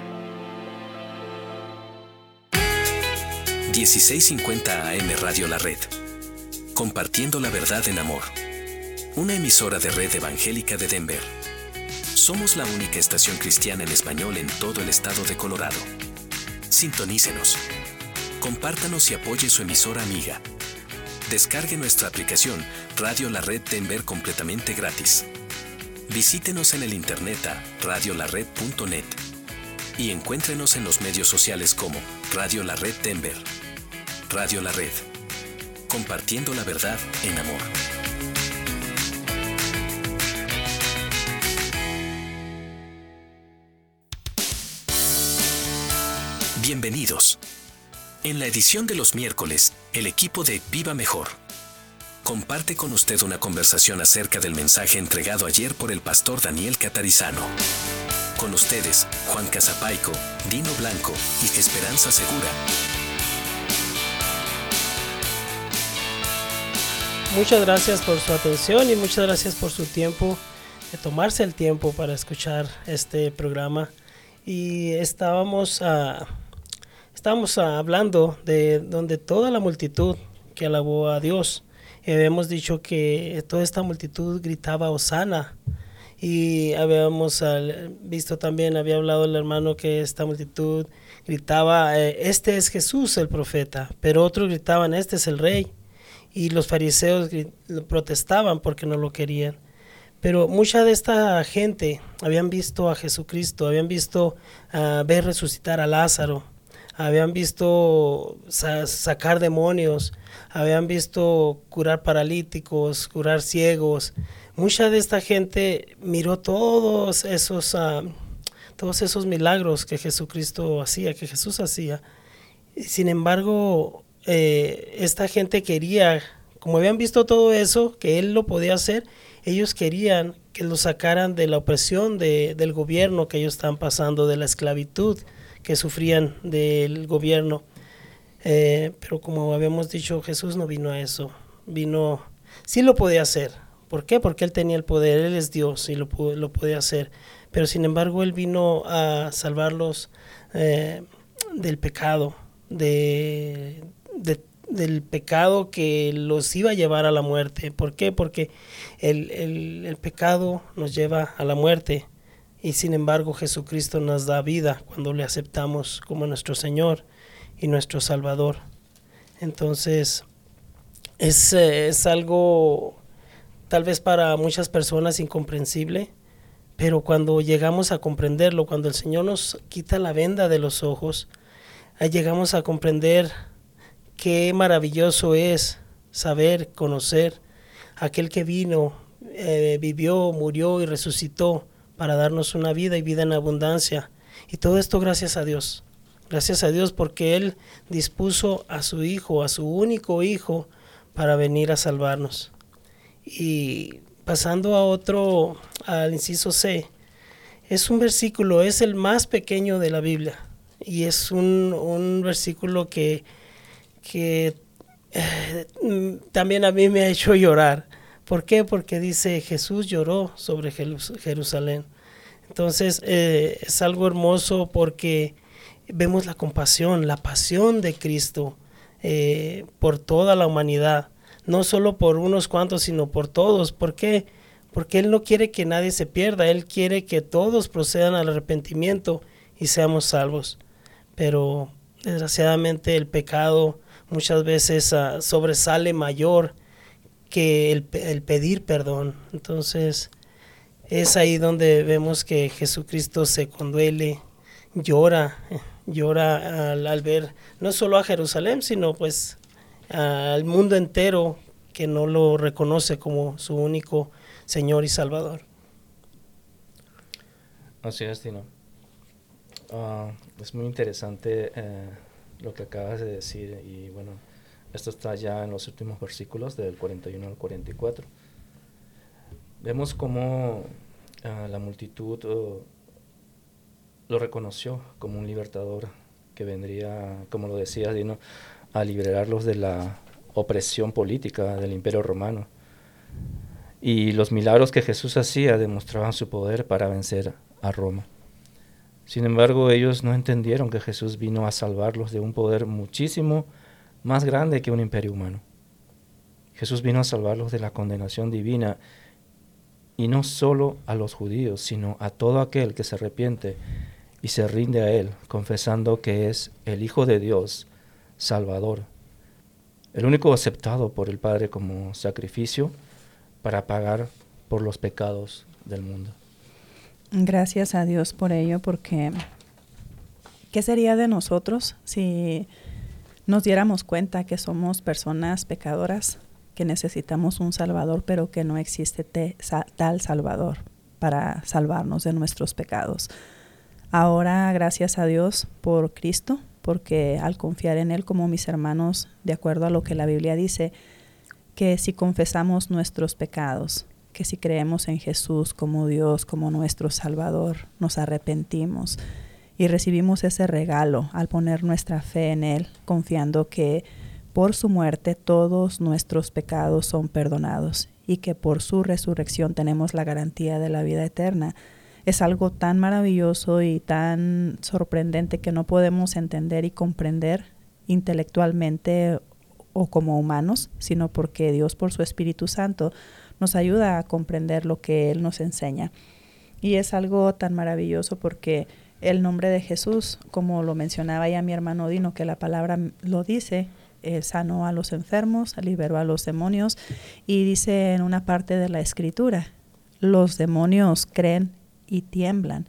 1650 AM Radio La Red, compartiendo la verdad en amor. Una emisora de Red Evangélica de Denver. Somos la única estación cristiana en español en todo el estado de Colorado. Sintonícenos. Compártanos y apoye su emisora amiga. Descargue nuestra aplicación Radio La Red Denver completamente gratis. Visítenos en el internet a radiolared.net y encuéntrenos en los medios sociales como Radio La Red Denver. Radio La Red, compartiendo la verdad en amor. Bienvenidos. En la edición de los miércoles, el equipo de Viva Mejor comparte con usted una conversación acerca del mensaje entregado ayer por el pastor Daniel Catarizano. Con ustedes, Juan Casapaico, Dino Blanco y Esperanza Segura. Muchas gracias por su atención y muchas gracias por su tiempo, de tomarse el tiempo para escuchar este programa. Y estábamos hablando de donde toda la multitud que alabó a Dios. Y habíamos dicho que toda esta multitud gritaba Hosana. Y habíamos visto también, había hablado el hermano que esta multitud gritaba, este es Jesús el profeta, pero otros gritaban, este es el rey. Y los fariseos protestaban porque no lo querían. Pero mucha de esta gente habían visto a Jesucristo, habían visto ver resucitar a Lázaro, habían visto sacar demonios, habían visto curar paralíticos, curar ciegos. Mucha de esta gente miró todos esos milagros que Jesucristo hacía, que Jesús hacía. Sin embargo, esta gente quería, como habían visto todo eso, que Él lo podía hacer, ellos querían que lo sacaran de la opresión del gobierno que ellos estaban pasando, de la esclavitud que sufrían del gobierno. Pero como habíamos dicho, Jesús no vino a eso. Sí lo podía hacer. ¿Por qué? Porque Él tenía el poder, Él es Dios y lo podía hacer. Pero sin embargo, Él vino a salvarlos del pecado, del pecado que los iba a llevar a la muerte. ¿Por qué? Porque el pecado nos lleva a la muerte, y sin embargo Jesucristo nos da vida cuando le aceptamos como nuestro Señor y nuestro Salvador. Entonces es algo tal vez para muchas personas incomprensible, pero cuando llegamos a comprenderlo, cuando el Señor nos quita la venda de los ojos, llegamos a comprender qué maravilloso es saber, conocer aquel que vino, vivió, murió y resucitó para darnos una vida y vida en abundancia. Y todo esto gracias a Dios. Gracias a Dios porque Él dispuso a su Hijo, a su único Hijo, para venir a salvarnos. Y pasando al inciso C, es un versículo, es el más pequeño de la Biblia. Y es un versículo que también a mí me ha hecho llorar. ¿Por qué? Porque dice, Jesús lloró sobre Jerusalén. Entonces es algo hermoso porque vemos la compasión, la pasión de Cristo por toda la humanidad, no solo por unos cuantos, sino por todos. ¿Por qué? Porque Él no quiere que nadie se pierda, Él quiere que todos procedan al arrepentimiento y seamos salvos. Pero desgraciadamente el pecado muchas veces sobresale mayor que el pedir perdón. Entonces es ahí donde vemos que Jesucristo se conduele, llora al ver no solo a Jerusalén, sino pues al mundo entero que no lo reconoce como su único Señor y Salvador. Así es, Tino. Es muy interesante lo que acabas de decir, y bueno, esto está ya en los últimos versículos del 41 al 44. Vemos cómo la multitud lo reconoció como un libertador que vendría, como lo decía Dino, a liberarlos de la opresión política del Imperio Romano. Y los milagros que Jesús hacía demostraban su poder para vencer a Roma. Sin embargo, ellos no entendieron que Jesús vino a salvarlos de un poder muchísimo más grande que un imperio humano. Jesús vino a salvarlos de la condenación divina, y no solo a los judíos, sino a todo aquel que se arrepiente y se rinde a Él, confesando que es el Hijo de Dios, Salvador, el único aceptado por el Padre como sacrificio para pagar por los pecados del mundo. Gracias a Dios por ello, porque ¿qué sería de nosotros si nos diéramos cuenta que somos personas pecadoras, que necesitamos un Salvador, pero que no existe tal Salvador para salvarnos de nuestros pecados? Ahora, gracias a Dios por Cristo, porque al confiar en Él, como mis hermanos, de acuerdo a lo que la Biblia dice, que si confesamos nuestros pecados, que si creemos en Jesús como Dios, como nuestro Salvador, nos arrepentimos y recibimos ese regalo al poner nuestra fe en Él, confiando que por su muerte todos nuestros pecados son perdonados y que por su resurrección tenemos la garantía de la vida eterna. Es algo tan maravilloso y tan sorprendente que no podemos entender y comprender intelectualmente o como humanos, sino porque Dios por su Espíritu Santo nos ayuda a comprender lo que Él nos enseña. Y es algo tan maravilloso porque el nombre de Jesús, como lo mencionaba ya mi hermano Dino, que la palabra lo dice, sanó a los enfermos, liberó a los demonios, y dice en una parte de la Escritura, los demonios creen y tiemblan.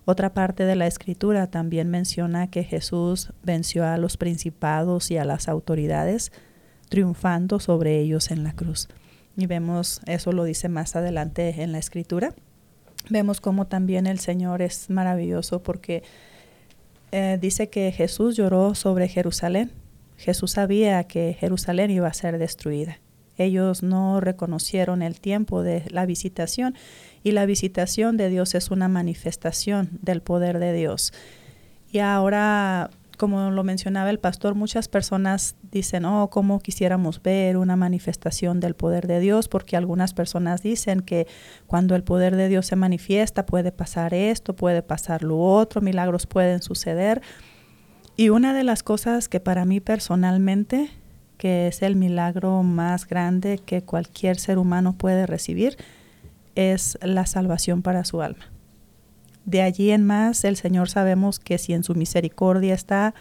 Otra parte de la escritura también menciona que Jesús venció a los principados y a las autoridades, triunfando sobre ellos en la cruz. Y vemos, eso lo dice más adelante en la escritura. Vemos cómo también el Señor es maravilloso porque dice que Jesús lloró sobre Jerusalén. Jesús sabía que Jerusalén iba a ser destruida. Ellos no reconocieron el tiempo de la visitación, y la visitación de Dios es una manifestación del poder de Dios. Y ahora, como lo mencionaba el pastor, muchas personas dicen, cómo quisiéramos ver una manifestación del poder de Dios, porque algunas personas dicen que cuando el poder de Dios se manifiesta puede pasar esto, puede pasar lo otro, milagros pueden suceder. Y una de las cosas que para mí personalmente, que es el milagro más grande que cualquier ser humano puede recibir, es la salvación para su alma. De allí en más, el Señor sabemos que si en su misericordia está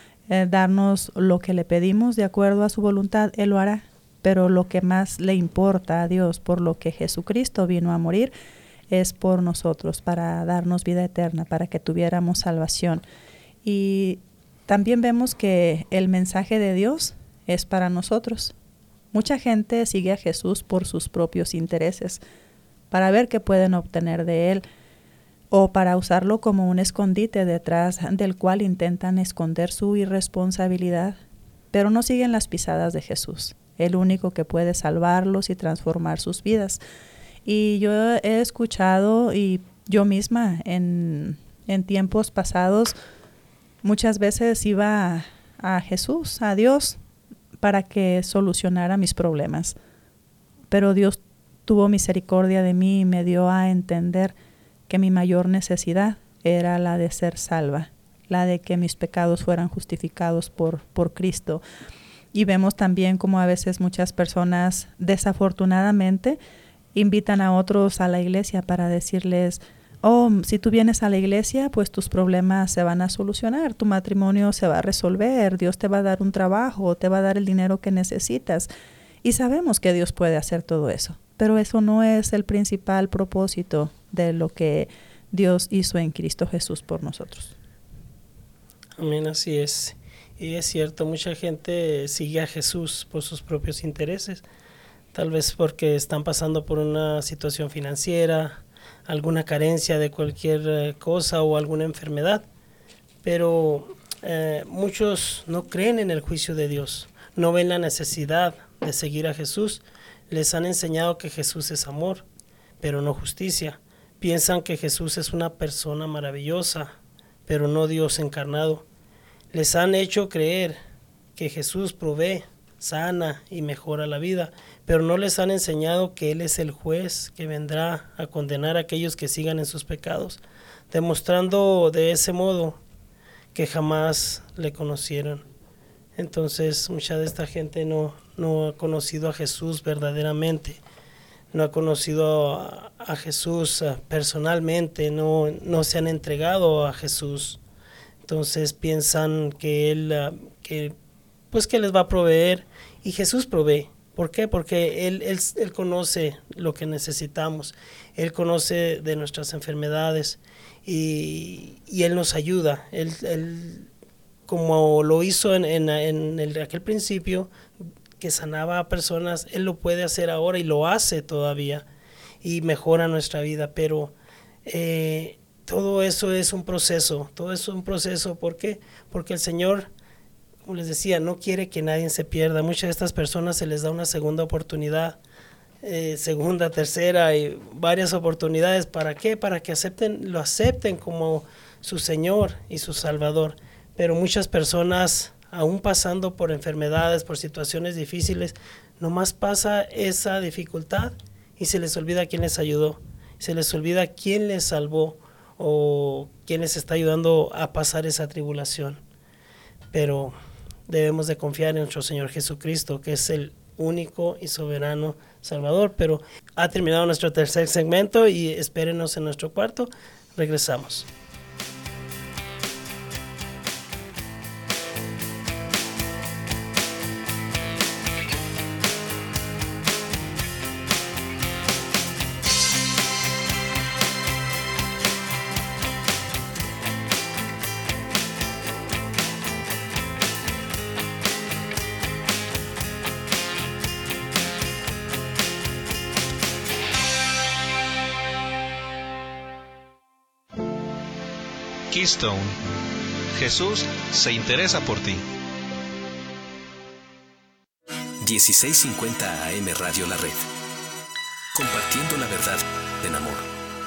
darnos lo que le pedimos de acuerdo a su voluntad, Él lo hará. Pero lo que más le importa a Dios, por lo que Jesucristo vino a morir, es por nosotros, para darnos vida eterna, para que tuviéramos salvación. Y también vemos que el mensaje de Dios es para nosotros. Mucha gente sigue a Jesús por sus propios intereses, para ver qué pueden obtener de Él, o para usarlo como un escondite detrás del cual intentan esconder su irresponsabilidad, pero no siguen las pisadas de Jesús, el único que puede salvarlos y transformar sus vidas. Y yo he escuchado, y yo misma en tiempos pasados, muchas veces iba a Jesús, a Dios, para que solucionara mis problemas. Pero Dios tuvo misericordia de mí y me dio a entender que mi mayor necesidad era la de ser salva, la de que mis pecados fueran justificados por Cristo. Y vemos también como a veces muchas personas desafortunadamente invitan a otros a la iglesia para decirles, si tú vienes a la iglesia, pues tus problemas se van a solucionar, tu matrimonio se va a resolver, Dios te va a dar un trabajo, te va a dar el dinero que necesitas. Y sabemos que Dios puede hacer todo eso, pero eso no es el principal propósito de lo que Dios hizo en Cristo Jesús por nosotros. Amén, así es. Y es cierto, mucha gente sigue a Jesús por sus propios intereses, tal vez porque están pasando por una situación financiera, alguna carencia de cualquier cosa o alguna enfermedad, pero muchos no creen en el juicio de Dios, no ven la necesidad de seguir a Jesús. Les han enseñado que Jesús es amor, pero no justicia. Piensan que Jesús es una persona maravillosa, pero no Dios encarnado. Les han hecho creer que Jesús provee, sana y mejora la vida, pero no les han enseñado que Él es el juez que vendrá a condenar a aquellos que sigan en sus pecados, demostrando de ese modo que jamás le conocieron. Entonces mucha de esta gente no ha conocido a Jesús verdaderamente, no ha conocido a Jesús personalmente, no se han entregado a Jesús. Entonces piensan que Él que les va a proveer, y Jesús provee. ¿Por qué? Porque Él conoce lo que necesitamos, Él conoce de nuestras enfermedades y Él nos ayuda. Él como lo hizo en aquel principio, que sanaba a personas, Él lo puede hacer ahora y lo hace todavía y mejora nuestra vida, pero todo eso es un proceso, ¿por qué? Porque el Señor, como les decía, no quiere que nadie se pierda. Muchas de estas personas se les da una segunda oportunidad, segunda, tercera y varias oportunidades. ¿Para qué? Para que lo acepten como su Señor y su Salvador. Pero muchas personas, aún pasando por enfermedades, por situaciones difíciles, nomás pasa esa dificultad y se les olvida quién les ayudó, se les olvida quién les salvó o quién les está ayudando a pasar esa tribulación. Pero debemos de confiar en nuestro Señor Jesucristo, que es el único y soberano Salvador. Pero ha terminado nuestro tercer segmento y espérenos en nuestro cuarto. Regresamos. Keystone. Jesús se interesa por ti. 1650 AM Radio La Red. Compartiendo la verdad en amor.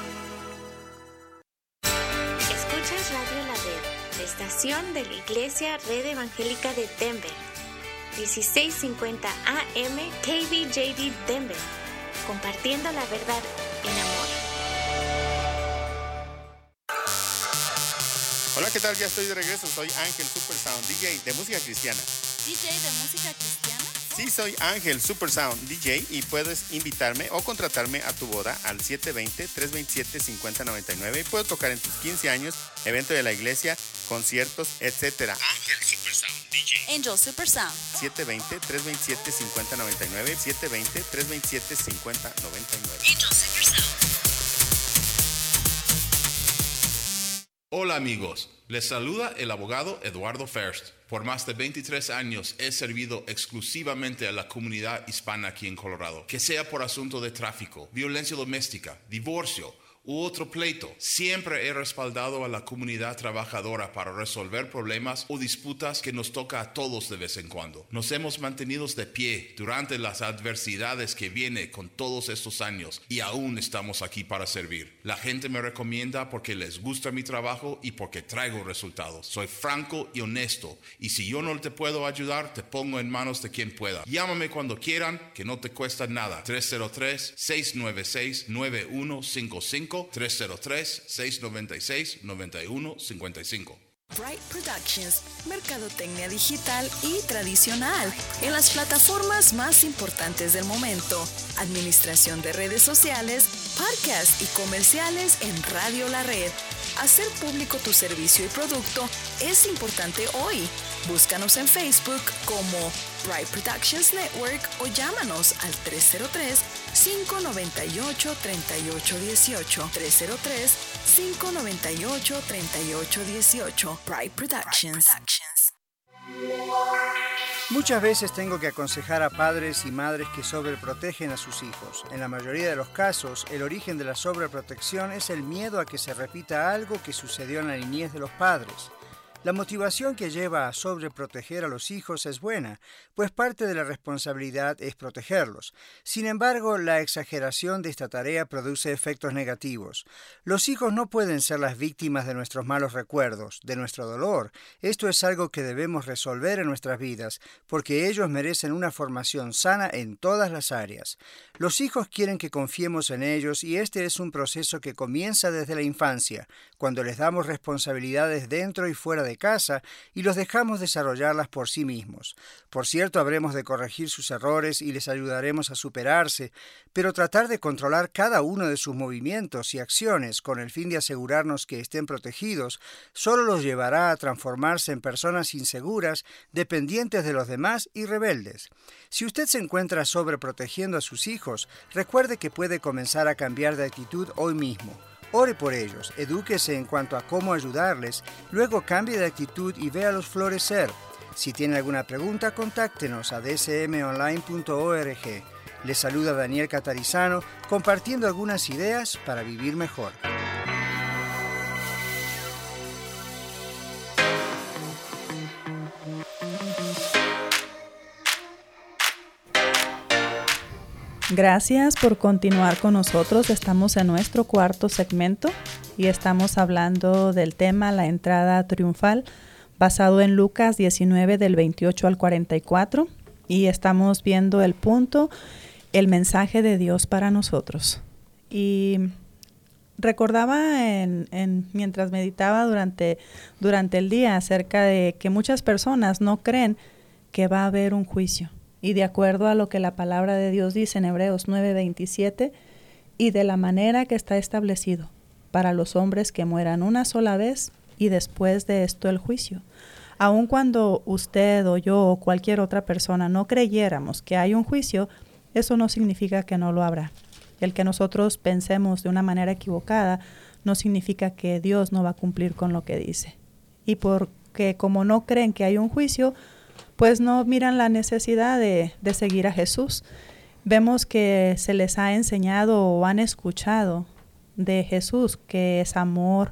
Escuchas Radio La Red, la estación de la Iglesia Red Evangélica de Denver. 1650 AM KBJD Denver. Compartiendo la verdad en amor. Hola, ¿qué tal? Ya estoy de regreso. Soy Ángel Supersound, DJ de música cristiana. ¿DJ de música cristiana? Sí, soy Ángel Supersound, DJ, y puedes invitarme o contratarme a tu boda al 720-327-5099. Puedo tocar en tus 15 años, evento de la iglesia, conciertos, etc. Ángel Supersound, DJ. Angel Supersound. 720-327-5099. 720-327-5099. Angel Supersound. Hola amigos, les saluda el abogado Eduardo First. Por más de 23 años he servido exclusivamente a la comunidad hispana aquí en Colorado. Que sea por asunto de tráfico, violencia doméstica, divorcio u otro pleito, siempre he respaldado a la comunidad trabajadora para resolver problemas o disputas que nos toca a todos de vez en cuando. Nos hemos mantenido de pie durante las adversidades que viene con todos estos años y aún estamos aquí para servir. La gente me recomienda porque les gusta mi trabajo y porque traigo resultados. Soy franco y honesto, y si yo no te puedo ayudar, te pongo en manos de quien pueda. Llámame cuando quieran, que no te cuesta nada. 303-696-9155. 303-696-9155. Bright Productions, mercadotecnia digital y tradicional en las plataformas más importantes del momento, administración de redes sociales, podcasts y comerciales en Radio La Red. Hacer público tu servicio y producto es importante hoy. Búscanos en Facebook como Bright Productions Network o llámanos al 303-598-3818. 303-598-3818. Bright Productions. Muchas veces tengo que aconsejar a padres y madres que sobreprotegen a sus hijos. En la mayoría de los casos, el origen de la sobreprotección es el miedo a que se repita algo que sucedió en la niñez de los padres. La motivación que lleva a sobreproteger a los hijos es buena, pues parte de la responsabilidad es protegerlos. Sin embargo, la exageración de esta tarea produce efectos negativos. Los hijos no pueden ser las víctimas de nuestros malos recuerdos, de nuestro dolor. Esto es algo que debemos resolver en nuestras vidas, porque ellos merecen una formación sana en todas las áreas. Los hijos quieren que confiemos en ellos, y este es un proceso que comienza desde la infancia, cuando les damos responsabilidades dentro y fuera de casa y los dejamos desarrollarlas por sí mismos. Por cierto, habremos de corregir sus errores y les ayudaremos a superarse, pero tratar de controlar cada uno de sus movimientos y acciones con el fin de asegurarnos que estén protegidos solo los llevará a transformarse en personas inseguras, dependientes de los demás y rebeldes. Si usted se encuentra sobreprotegiendo a sus hijos, recuerde que puede comenzar a cambiar de actitud hoy mismo. Ore por ellos, edúquese en cuanto a cómo ayudarles, luego cambie de actitud y véalos florecer. Si tiene alguna pregunta, contáctenos a dsmonline.org. Les saluda Daniel Catarizano, compartiendo algunas ideas para vivir mejor. Gracias por continuar con nosotros. Estamos en nuestro cuarto segmento y estamos hablando del tema La entrada triunfal, basado en Lucas 19 del 28 al 44, y estamos viendo el punto, el mensaje de Dios para nosotros. Y recordaba mientras meditaba durante el día acerca de que muchas personas no creen que va a haber un juicio. Y de acuerdo a lo que la palabra de Dios dice en Hebreos 9:27, y de la manera que está establecido para los hombres que mueran una sola vez y después de esto el juicio. Aun cuando usted o yo o cualquier otra persona no creyéramos que hay un juicio, eso no significa que no lo habrá. El que nosotros pensemos de una manera equivocada no significa que Dios no va a cumplir con lo que dice. Y porque como no creen que hay un juicio, pues no miran la necesidad de seguir a Jesús. Vemos que se les ha enseñado o han escuchado de Jesús, que es amor,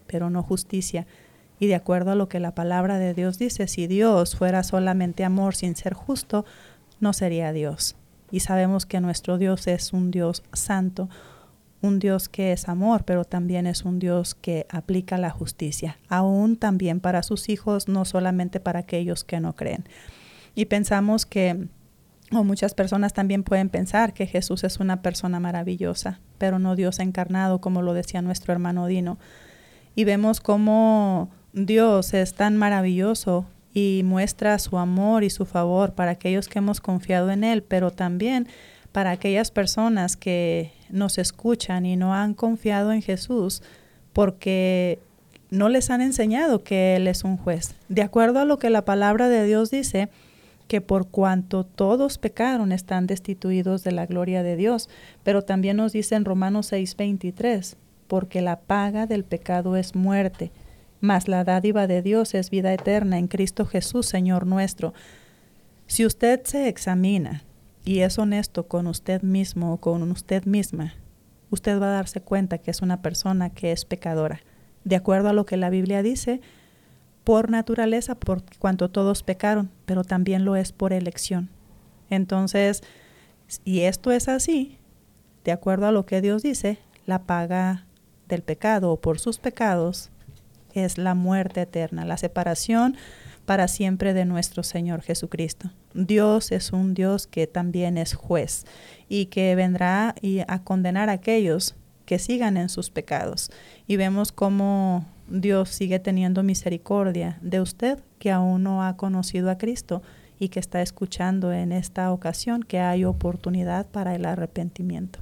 pero no justicia. Y de acuerdo a lo que la palabra de Dios dice, si Dios fuera solamente amor sin ser justo, no sería Dios. Y sabemos que nuestro Dios es un Dios santo, un Dios que es amor, pero también es un Dios que aplica la justicia, aún también para sus hijos, no solamente para aquellos que no creen. Y pensamos que, o muchas personas también pueden pensar que Jesús es una persona maravillosa, pero no Dios encarnado, como lo decía nuestro hermano Dino. Y vemos cómo Dios es tan maravilloso y muestra su amor y su favor para aquellos que hemos confiado en Él, pero también para aquellas personas que nos escuchan y no han confiado en Jesús porque no les han enseñado que Él es un juez. De acuerdo a lo que la palabra de Dios dice, que por cuanto todos pecaron están destituidos de la gloria de Dios, pero también nos dice en Romanos 6:23, porque la paga del pecado es muerte, mas la dádiva de Dios es vida eterna en Cristo Jesús, Señor nuestro. Si usted se examina y es honesto con usted mismo o con usted misma, usted va a darse cuenta que es una persona que es pecadora. De acuerdo a lo que la Biblia dice, por naturaleza, por cuanto todos pecaron, pero también lo es por elección. Entonces, y esto es así, de acuerdo a lo que Dios dice, la paga del pecado o por sus pecados es la muerte eterna, la separación para siempre de nuestro Señor Jesucristo. Dios es un Dios que también es juez y que vendrá a condenar a aquellos que sigan en sus pecados. Y vemos cómo Dios sigue teniendo misericordia de usted que aún no ha conocido a Cristo y que está escuchando en esta ocasión que hay oportunidad para el arrepentimiento.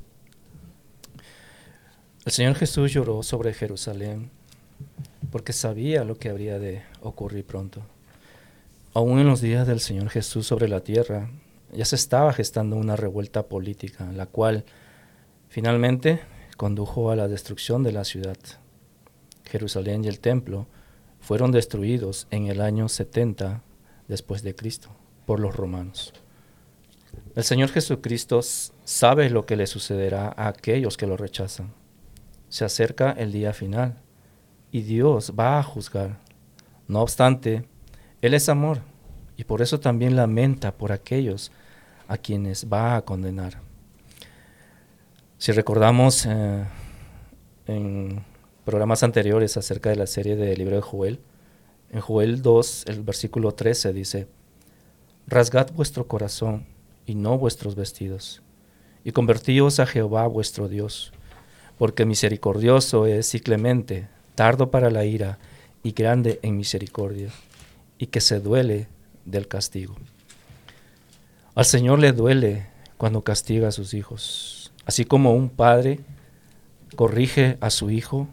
El Señor Jesús lloró sobre Jerusalén porque sabía lo que habría de ocurrir pronto. Aún en los días del Señor Jesús sobre la tierra, ya se estaba gestando una revuelta política, la cual finalmente condujo a la destrucción de la ciudad. Jerusalén y el templo fueron destruidos en el año 70 después de Cristo por los romanos. El Señor Jesucristo sabe lo que le sucederá a aquellos que lo rechazan. Se acerca el día final y Dios va a juzgar. No obstante, Él es amor y por eso también lamenta por aquellos a quienes va a condenar. Si recordamos en programas anteriores acerca de la serie del libro de Joel, en Joel 2, el versículo 13 dice: rasgad vuestro corazón y no vuestros vestidos, y convertíos a Jehová vuestro Dios, porque misericordioso es y clemente, tardo para la ira y grande en misericordia, y que se duele del castigo. Al Señor le duele cuando castiga a sus hijos, así como un padre corrige a su hijo.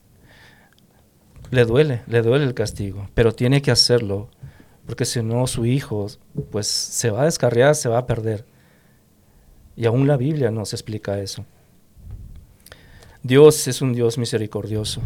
Le duele el castigo, pero tiene que hacerlo, porque si no su hijo pues se va a descarriar, se va a perder. Y aún la Biblia nos explica eso. Dios es un Dios misericordioso.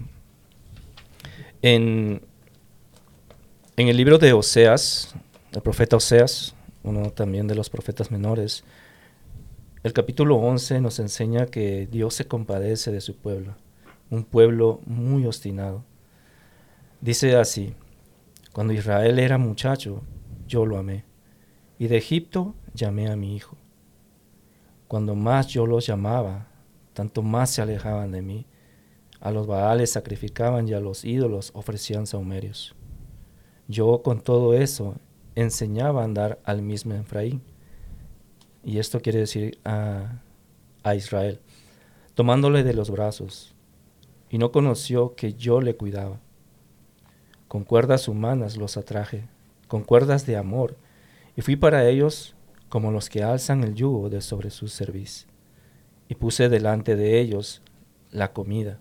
En el libro de Oseas, el profeta Oseas, uno también de los profetas menores, el capítulo 11 nos enseña que Dios se compadece de su pueblo, un pueblo muy obstinado. Dice así: cuando Israel era muchacho, yo lo amé, y de Egipto llamé a mi hijo. Cuando más yo los llamaba, tanto más se alejaban de mí. A los Baales sacrificaban y a los ídolos ofrecían sahumerios. Yo con todo eso enseñaba a andar al mismo Efraín. Y esto quiere decir a Israel, tomándole de los brazos, y no conoció que yo le cuidaba. Con cuerdas humanas los atraje, con cuerdas de amor, y fui para ellos como los que alzan el yugo de sobre su cerviz. Y puse delante de ellos la comida.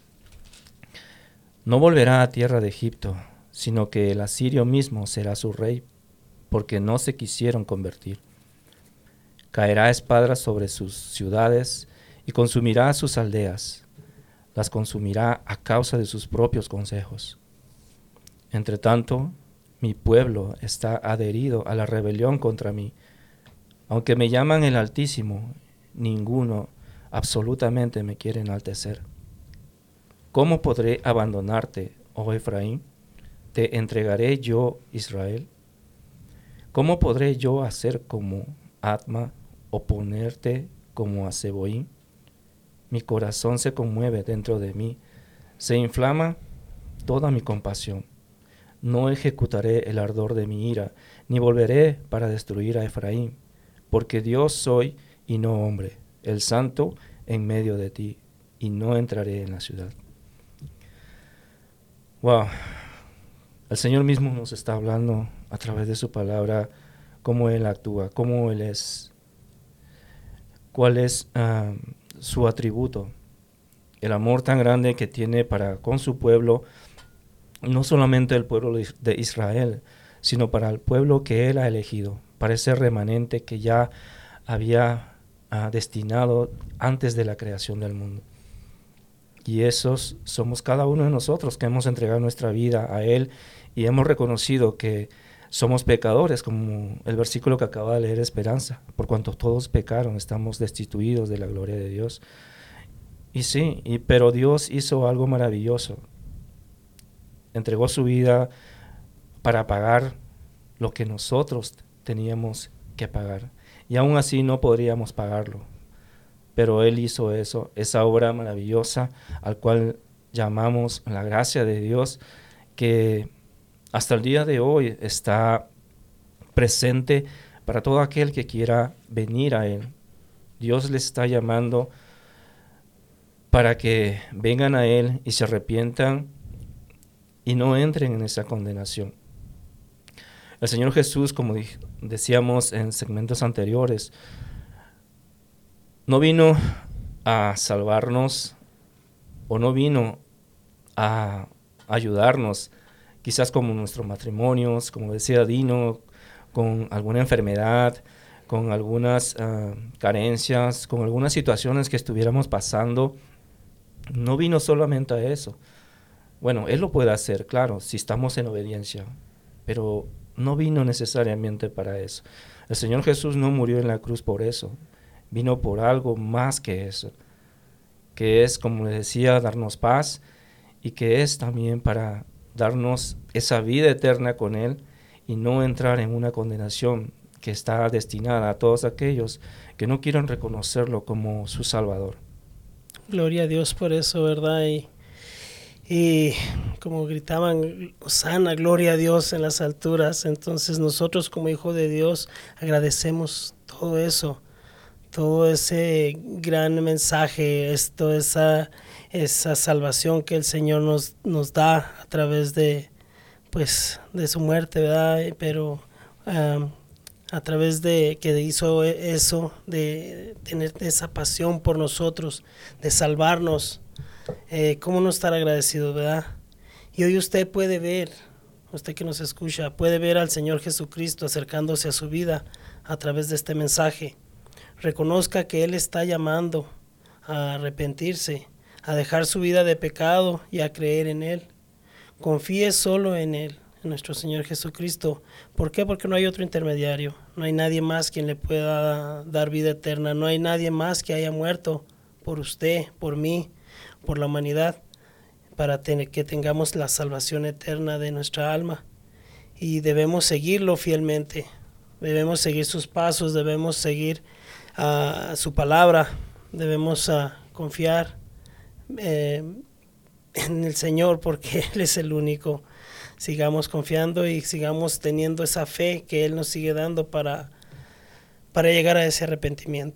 No volverá a tierra de Egipto, sino que el asirio mismo será su rey, porque no se quisieron convertir. Caerá espada sobre sus ciudades y consumirá sus aldeas, las consumirá a causa de sus propios consejos. Entre tanto, mi pueblo está adherido a la rebelión contra mí. Aunque me llaman el Altísimo, ninguno absolutamente me quiere enaltecer. ¿Cómo podré abandonarte, oh Efraín? ¿Te entregaré yo, Israel? ¿Cómo podré yo hacer como Atma o ponerte como a Zeboim? Mi corazón se conmueve dentro de mí, se inflama toda mi compasión. No ejecutaré el ardor de mi ira, ni volveré para destruir a Efraín, porque Dios soy y no hombre, el santo en medio de ti, y no entraré en la ciudad. Wow, el Señor mismo nos está hablando a través de su palabra, cómo Él actúa, cómo Él es, cuál es su atributo, el amor tan grande que tiene para con su pueblo, no solamente el pueblo de Israel, sino para el pueblo que Él ha elegido, para ese remanente que ya había destinado antes de la creación del mundo. Y esos somos cada uno de nosotros que hemos entregado nuestra vida a Él y hemos reconocido que somos pecadores, como el versículo que acaba de leer Esperanza, por cuanto todos pecaron, estamos destituidos de la gloria de Dios. Y sí, pero Dios hizo algo maravilloso. Entregó su vida para pagar lo que nosotros teníamos que pagar. Y aún así no podríamos pagarlo. Pero Él hizo eso, esa obra maravillosa al cual llamamos la gracia de Dios, que hasta el día de hoy está presente para todo aquel que quiera venir a Él. Dios les está llamando para que vengan a Él y se arrepientan y no entren en esa condenación. El Señor Jesús, como decíamos en segmentos anteriores, no vino a salvarnos o no vino a ayudarnos, quizás como nuestros matrimonios, como decía Dino, con alguna enfermedad, con algunas carencias, con algunas situaciones que estuviéramos pasando. No vino solamente a eso. Bueno, Él lo puede hacer, claro, si estamos en obediencia, pero no vino necesariamente para eso. El Señor Jesús no murió en la cruz por eso. Vino por algo más que eso, que es, como les decía, darnos paz y que es también para darnos esa vida eterna con Él y no entrar en una condenación que está destinada a todos aquellos que no quieren reconocerlo como su Salvador. Gloria a Dios por eso, ¿verdad? Y como gritaban, Hosana, gloria a Dios en las alturas. Entonces nosotros como hijos de Dios agradecemos todo eso, todo ese gran mensaje, esa salvación que el Señor nos da a través de su muerte, ¿verdad? Pero a través de que hizo eso, de tener esa pasión por nosotros, de salvarnos, ¿cómo no estar agradecido, verdad? Y hoy usted puede ver, usted que nos escucha, puede ver al Señor Jesucristo acercándose a su vida a través de este mensaje. Reconozca que Él está llamando a arrepentirse, a dejar su vida de pecado y a creer en Él. Confíe solo en Él, en nuestro Señor Jesucristo. ¿Por qué? Porque no hay otro intermediario. No hay nadie más quien le pueda dar vida eterna. No hay nadie más que haya muerto por usted, por mí, por la humanidad, para que tengamos la salvación eterna de nuestra alma. Y debemos seguirlo fielmente. Debemos seguir sus pasos, debemos seguir su palabra, debemos confiar en el Señor porque Él es el único. Sigamos confiando y sigamos teniendo esa fe que Él nos sigue dando para llegar a ese arrepentimiento.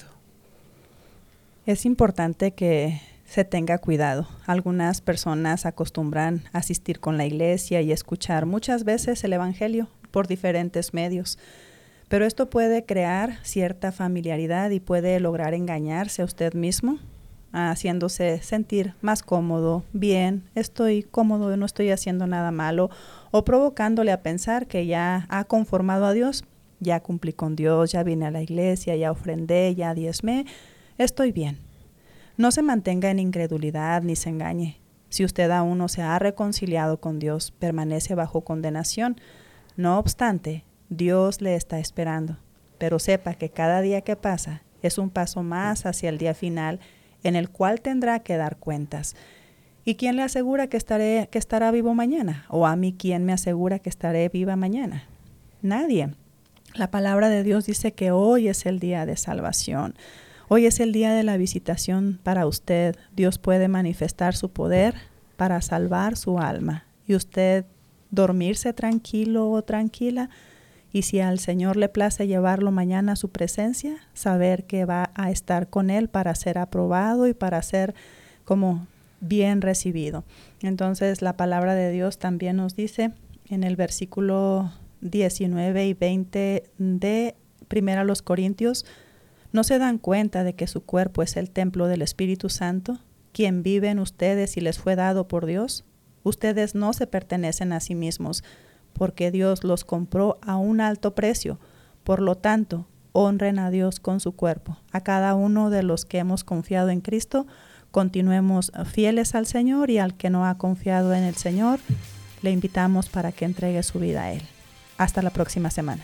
Es importante que se tenga cuidado. Algunas personas acostumbran a asistir con la iglesia y escuchar muchas veces el evangelio por diferentes medios. Pero esto puede crear cierta familiaridad y puede lograr engañarse a usted mismo, haciéndose sentir más cómodo, bien, estoy cómodo, no estoy haciendo nada malo, o provocándole a pensar que ya ha conformado a Dios, ya cumplí con Dios, ya vine a la iglesia, ya ofrendé, ya diezmé, estoy bien. No se mantenga en incredulidad ni se engañe. Si usted aún no se ha reconciliado con Dios, permanece bajo condenación. No obstante, Dios le está esperando, pero sepa que cada día que pasa es un paso más hacia el día final en el cual tendrá que dar cuentas. ¿Y quién le asegura que estará vivo mañana? ¿O a mí quién me asegura que estaré viva mañana? Nadie. La palabra de Dios dice que hoy es el día de salvación. Hoy es el día de la visitación para usted. Dios puede manifestar su poder para salvar su alma. Y usted dormirse tranquilo o tranquila. Y si al Señor le place llevarlo mañana a su presencia, saber que va a estar con Él para ser aprobado y para ser como bien recibido. Entonces la palabra de Dios también nos dice en el versículo 19 y 20 de 1 Corintios, ¿no se dan cuenta de que su cuerpo es el templo del Espíritu Santo, quien vive en ustedes y les fue dado por Dios? Ustedes no se pertenecen a sí mismos, porque Dios los compró a un alto precio. Por lo tanto, honren a Dios con su cuerpo. A cada uno de los que hemos confiado en Cristo, continuemos fieles al Señor, y al que no ha confiado en el Señor, le invitamos para que entregue su vida a Él. Hasta la próxima semana.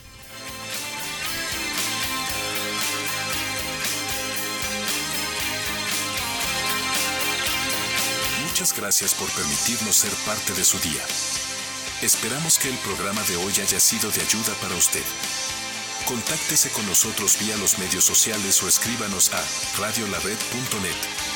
Muchas gracias por permitirnos ser parte de su día. Esperamos que el programa de hoy haya sido de ayuda para usted. Contáctese con nosotros vía los medios sociales o escríbanos a radiolared.net.